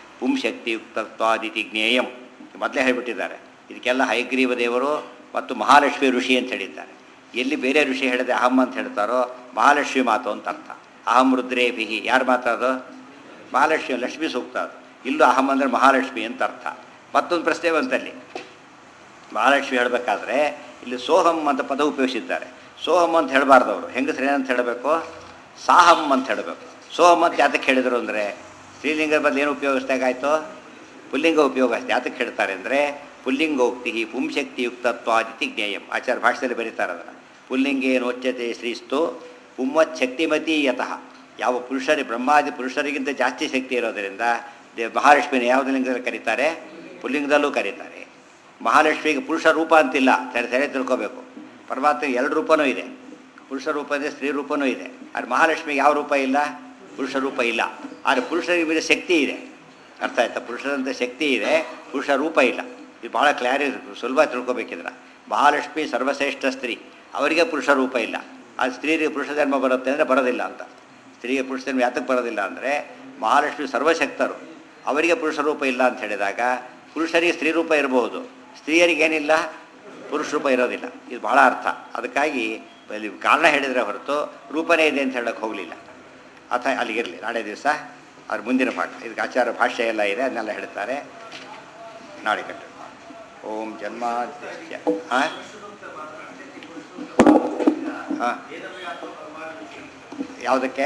ಪುಂಶಕ್ತಿಯುಕ್ತತ್ವಾದಿತಿ ಜ್ಞೇಯಂ. ಮೊದಲೇ ಹೇಳಿಬಿಟ್ಟಿದ್ದಾರೆ. ಇದಕ್ಕೆಲ್ಲ ಹಯಗ್ರೀವ ದೇವರು ಮತ್ತು ಮಹಾಲಕ್ಷ್ಮಿ ಋಷಿ ಅಂತ ಹೇಳಿದ್ದಾರೆ. ಎಲ್ಲಿ ಬೇರೆ ಋಷಿ ಹೇಳಿದೆ ಅಹಂ ಅಂತ ಹೇಳ್ತಾರೋ ಮಹಾಲಕ್ಷ್ಮಿ ಮಾತು ಅಂತ ಅರ್ಥ. ಅಹಂ ರುದ್ರೇಭಿಹಿ ಯಾರು ಮಾತಾಡೋದು, ಮಹಾಲಕ್ಷ್ಮಿ, ಲಕ್ಷ್ಮಿ ಸೂಕ್ತ ಅದು. ಇಲ್ಲೂ ಅಹಂ ಅಂದರೆ ಮಹಾಲಕ್ಷ್ಮಿ ಅಂತ ಅರ್ಥ. ಮತ್ತೊಂದು ಪ್ರಶ್ನೆ ಬಂತಲ್ಲಿ, ಮಹಾಲಕ್ಷ್ಮಿ ಹೇಳಬೇಕಾದ್ರೆ ಇಲ್ಲಿ ಸೋಹಂ ಅಂತ ಪದ ಉಪಯೋಗಿಸಿದ್ದಾರೆ. ಸೋಹಂ ಅಂತ ಹೇಳಬಾರ್ದು ಅವರು. ಹೆಂಗಸ್ರು ಏನಂತ ಹೇಳಬೇಕು, ಸಾಹಂ ಅಂತ ಹೇಳಬೇಕು. ಸೋಹಂ ಅಂತ ಯಾತಕ್ಕೆ ಹೇಳಿದರು ಅಂದರೆ ಸ್ತ್ರೀಲಿಂಗದ ಬದಲು ಏನು ಉಪಯೋಗಿಸ್ದಾಗಾಯ್ತು, ಪುಲ್ಲಿಂಗ ಉಪಯೋಗ ಅಷ್ಟೇ. ಯಾತಕ್ಕೆ ಹೇಳ್ತಾರೆ ಅಂದರೆ ಪುಲ್ಲಿಂಗೋಕ್ತಿ ಪುಂಶಕ್ತಿಯುಕ್ತತ್ವಾದಿತಿ ಜ್ಞೇಯಂ. ಆಚಾರ್ಯ ಭಾಷೆಯಲ್ಲಿ ಬರೀತಾರೆ ಅದನ್ನು. ಪುಲ್ಲಿಂಗೇನೋಚ್ಯತೆ ಶ್ರೀಸ್ತು ಪುಂವತ್ ಶಕ್ತಿಮತಿ ಯತಃ. ಯಾವ ಪುರುಷರಿ ಬ್ರಹ್ಮಾದಿ ಪುರುಷರಿಗಿಂತ ಜಾಸ್ತಿ ಶಕ್ತಿ ಇರೋದರಿಂದ ದೇ ಮಹಾಲಕ್ಷ್ಮಿನ ಯಾವುದೇ ಲಿಂಗದಲ್ಲಿ ಕರೀತಾರೆ, ಪುಲ್ಲಿಂಗದಲ್ಲೂ ಕರೀತಾರೆ. ಮಹಾಲಕ್ಷ್ಮಿಗೆ ಪುರುಷ ರೂಪ ಅಂತಿಲ್ಲ, ಸರಿ ಸರಿ ತಿಳ್ಕೊಬೇಕು. ಪರಮಾತ್ಮಗೆ ಎರಡು ರೂಪನೂ ಇದೆ. ಪುರುಷ ರೂಪ ಇದೆ, ಸ್ತ್ರೀ ರೂಪನೂ ಇದೆ. ಆದರೆ ಮಹಾಲಕ್ಷ್ಮಿಗೆ ಯಾವ ರೂಪ ಇಲ್ಲ, ಪುರುಷ ರೂಪ ಇಲ್ಲ. ಆದರೆ ಪುರುಷರಿಗೆ ಮೇಲೆ ಶಕ್ತಿ ಇದೆ. ಅರ್ಥ ಆಯ್ತಾ? ಪುರುಷರಂಥ ಶಕ್ತಿ ಇದೆ, ಪುರುಷ ರೂಪ ಇಲ್ಲ. ಇದು ಭಾಳ ಕ್ಲಾರಿ, ಸುಲಭ ತಿಳ್ಕೊಬೇಕಿದ್ರೆ. ಮಹಾಲಕ್ಷ್ಮಿ ಸರ್ವಶ್ರೇಷ್ಠ ಸ್ತ್ರೀ, ಅವರಿಗೆ ಪುರುಷ ರೂಪ ಇಲ್ಲ. ಆ ಸ್ತ್ರೀಗೆ ಪುರುಷ ಜನ್ಮ ಬರುತ್ತೆ ಅಂದರೆ ಬರೋದಿಲ್ಲ ಅಂತ. ಸ್ತ್ರೀಗೆ ಪುರುಷ ಜನ್ಮ ಯಾತಕ್ಕೆ ಬರೋದಿಲ್ಲ ಅಂದರೆ ಮಹಾಲಕ್ಷ್ಮಿ ಸರ್ವಶಕ್ತರು, ಅವರಿಗೆ ಪುರುಷ ರೂಪ ಇಲ್ಲ ಅಂತ ಹೇಳಿದಾಗ ಪುರುಷರಿಗೆ ಸ್ತ್ರೀ ರೂಪ ಇರಬಹುದು, ಸ್ತ್ರೀಯರಿಗೇನಿಲ್ಲ, ಪುರುಷ ರೂಪ ಇರೋದಿಲ್ಲ. ಇದು ಭಾಳ ಅರ್ಥ. ಅದಕ್ಕಾಗಿ ಇಲ್ಲಿ ಕಾರಣ ಹೇಳಿದರೆ ಹೊರತು ರೂಪನೇ ಇದೆ ಅಂತ ಹೇಳೋಕ್ಕೆ ಹೋಗಲಿಲ್ಲ. ಅಥ ಅಲ್ಲಿಗಿರಲಿ, ನಾಳೆ ದಿವಸ ಅವ್ರ ಮುಂದಿನ ಪಾಠ. ಇದಕ್ಕೆ ಆಚಾರ ಭಾಷೆ ಎಲ್ಲ ಇದೆ, ಅದನ್ನೆಲ್ಲ ಹೇಳ್ತಾರೆ. ನಾಳೆ ಕಟ್ಟ. ಓಂ ಜನ್ಮಾದ್ಯಸ್ಯ ಹಾಂ ಹಾಂ ಯಾವುದಕ್ಕೆ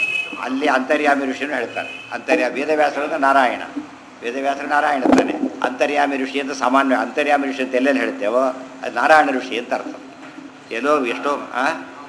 ಅಲ್ಲಿ ಅಂತರ್ಯಾಮಿ ಋಷಿನೂ ಹೇಳ್ತಾರೆ. ಅಂತರ್ಯಾಮಿ ವೇದವ್ಯಾಸರಿಂದ ನಾರಾಯಣ, ವೇದವ್ಯಾಸರು ನಾರಾಯಣ ತಾನೆ. ಅಂತರ್ಯಾಮಿ ಋಷಿ ಅಂತ ಸಾಮಾನ್ಯ ಅಂತರ್ಯಾಮಿ ಋಷಿ ಅಂತ ಎಲ್ಲೆಲ್ಲಿ ಹೇಳ್ತೇವೋ ಅದು ನಾರಾಯಣ ಋಷಿ ಅಂತ ಅರ್ಥ. ಎಲ್ಲೋ ಎಷ್ಟೋ ಆ?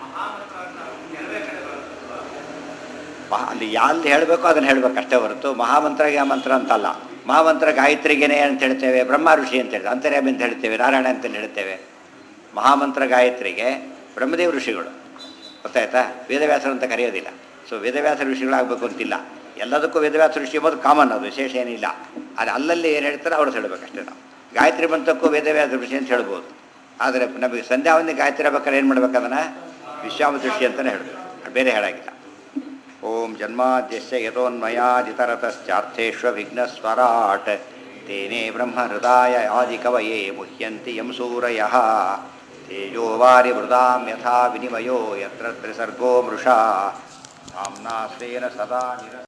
ಮಹಾ ಅಲ್ಲಿ ಯಾಲ್ಲಿ ಹೇಳಬೇಕು ಅದನ್ನು ಹೇಳಬೇಕು ಅಷ್ಟೇ ಹೊರತು ಮಹಾಮಂತ್ರಗೆ ಆ ಮಂತ್ರ ಅಂತಲ್ಲ. ಮಹಾಮಂತ್ರ ಗಾಯತ್ರಿಗೇನೆ ಅಂತ ಹೇಳ್ತೇವೆ, ಬ್ರಹ್ಮ ಋಷಿ ಅಂತ ಹೇಳ್ತೇವೆ, ಅಂತರ್ಯಾಮಿ ಅಂತ ಹೇಳ್ತೇವೆ, ನಾರಾಯಣ ಅಂತ ಹೇಳ್ತೇವೆ. ಮಹಾಮಂತ್ರ ಗಾಯತ್ರಿಗೆ ಬ್ರಹ್ಮದೇವ ಋಷಿಗಳು ಗೊತ್ತಾಯ್ತಾ, ವೇದವ್ಯಾಸರು ಅಂತ ಕರೆಯೋದಿಲ್ಲ. ಸೊ ವೇದವ್ಯಾಸ ಋಷಿಗಳಾಗಬೇಕು ಅಂತಿಲ್ಲ, ಎಲ್ಲದಕ್ಕೂ ವೇದವ್ಯಾಸ ಋಷಿ ಎಂಬುದು ಕಾಮನ್, ಅದು ವಿಶೇಷ ಏನಿಲ್ಲ. ಅದು ಅಲ್ಲಲ್ಲಿ ಏನು ಹೇಳ್ತಾರೆ ಅವ್ರು ಹೇಳಬೇಕಷ್ಟೇ. ನಾವು ಗಾಯತ್ರಿ ಮಂತ್ರಕ್ಕೂ ವೇದವ್ಯಾಸ ಋಷಿ ಅಂತ ಹೇಳ್ಬೋದು, ಆದರೆ ನಮಗೆ ಸಂಧ್ಯಾವಂದಿ ಗಾಯತ್ರಿ ಬೇಕಾದ್ರೆ ಏನು ಮಾಡ್ಬೇಕು, ಅದನ್ನು ವಿಶ್ವಾಮಿತ್ರ ಋಷಿ ಅಂತಲೇ ಹೇಳಬೇಕು, ಬೇರೆ ಹೇಳಾಗಿಲ್ಲ. ಓಂ ಜನ್ಮಾದ್ಯಸ್ಯ ಯತೋನ್ಮಯಾದಿತರತಶ್ಚಾರ್ಥೇಶ್ವ ವಿಘ್ನಸ್ವರಾಟ್ ತೇನೇ ಬ್ರಹ್ಮ ಹೃದಯ ಆದಿಕವಯೇ ಮುಹ್ಯಂತಿ ಯಂ ಸೂರಯಃ ತೇಜೋ ವಾರಿ ಮೃದಾಂ ಯಥಾ ವಿನಿಮಯೋ ಯತ್ರ ತ್ರಿಸರ್ಗೋ ಮೃಷಾ ಸಾಮ್ನಾಸ್ವೇನ ಸದಾ ನಿರ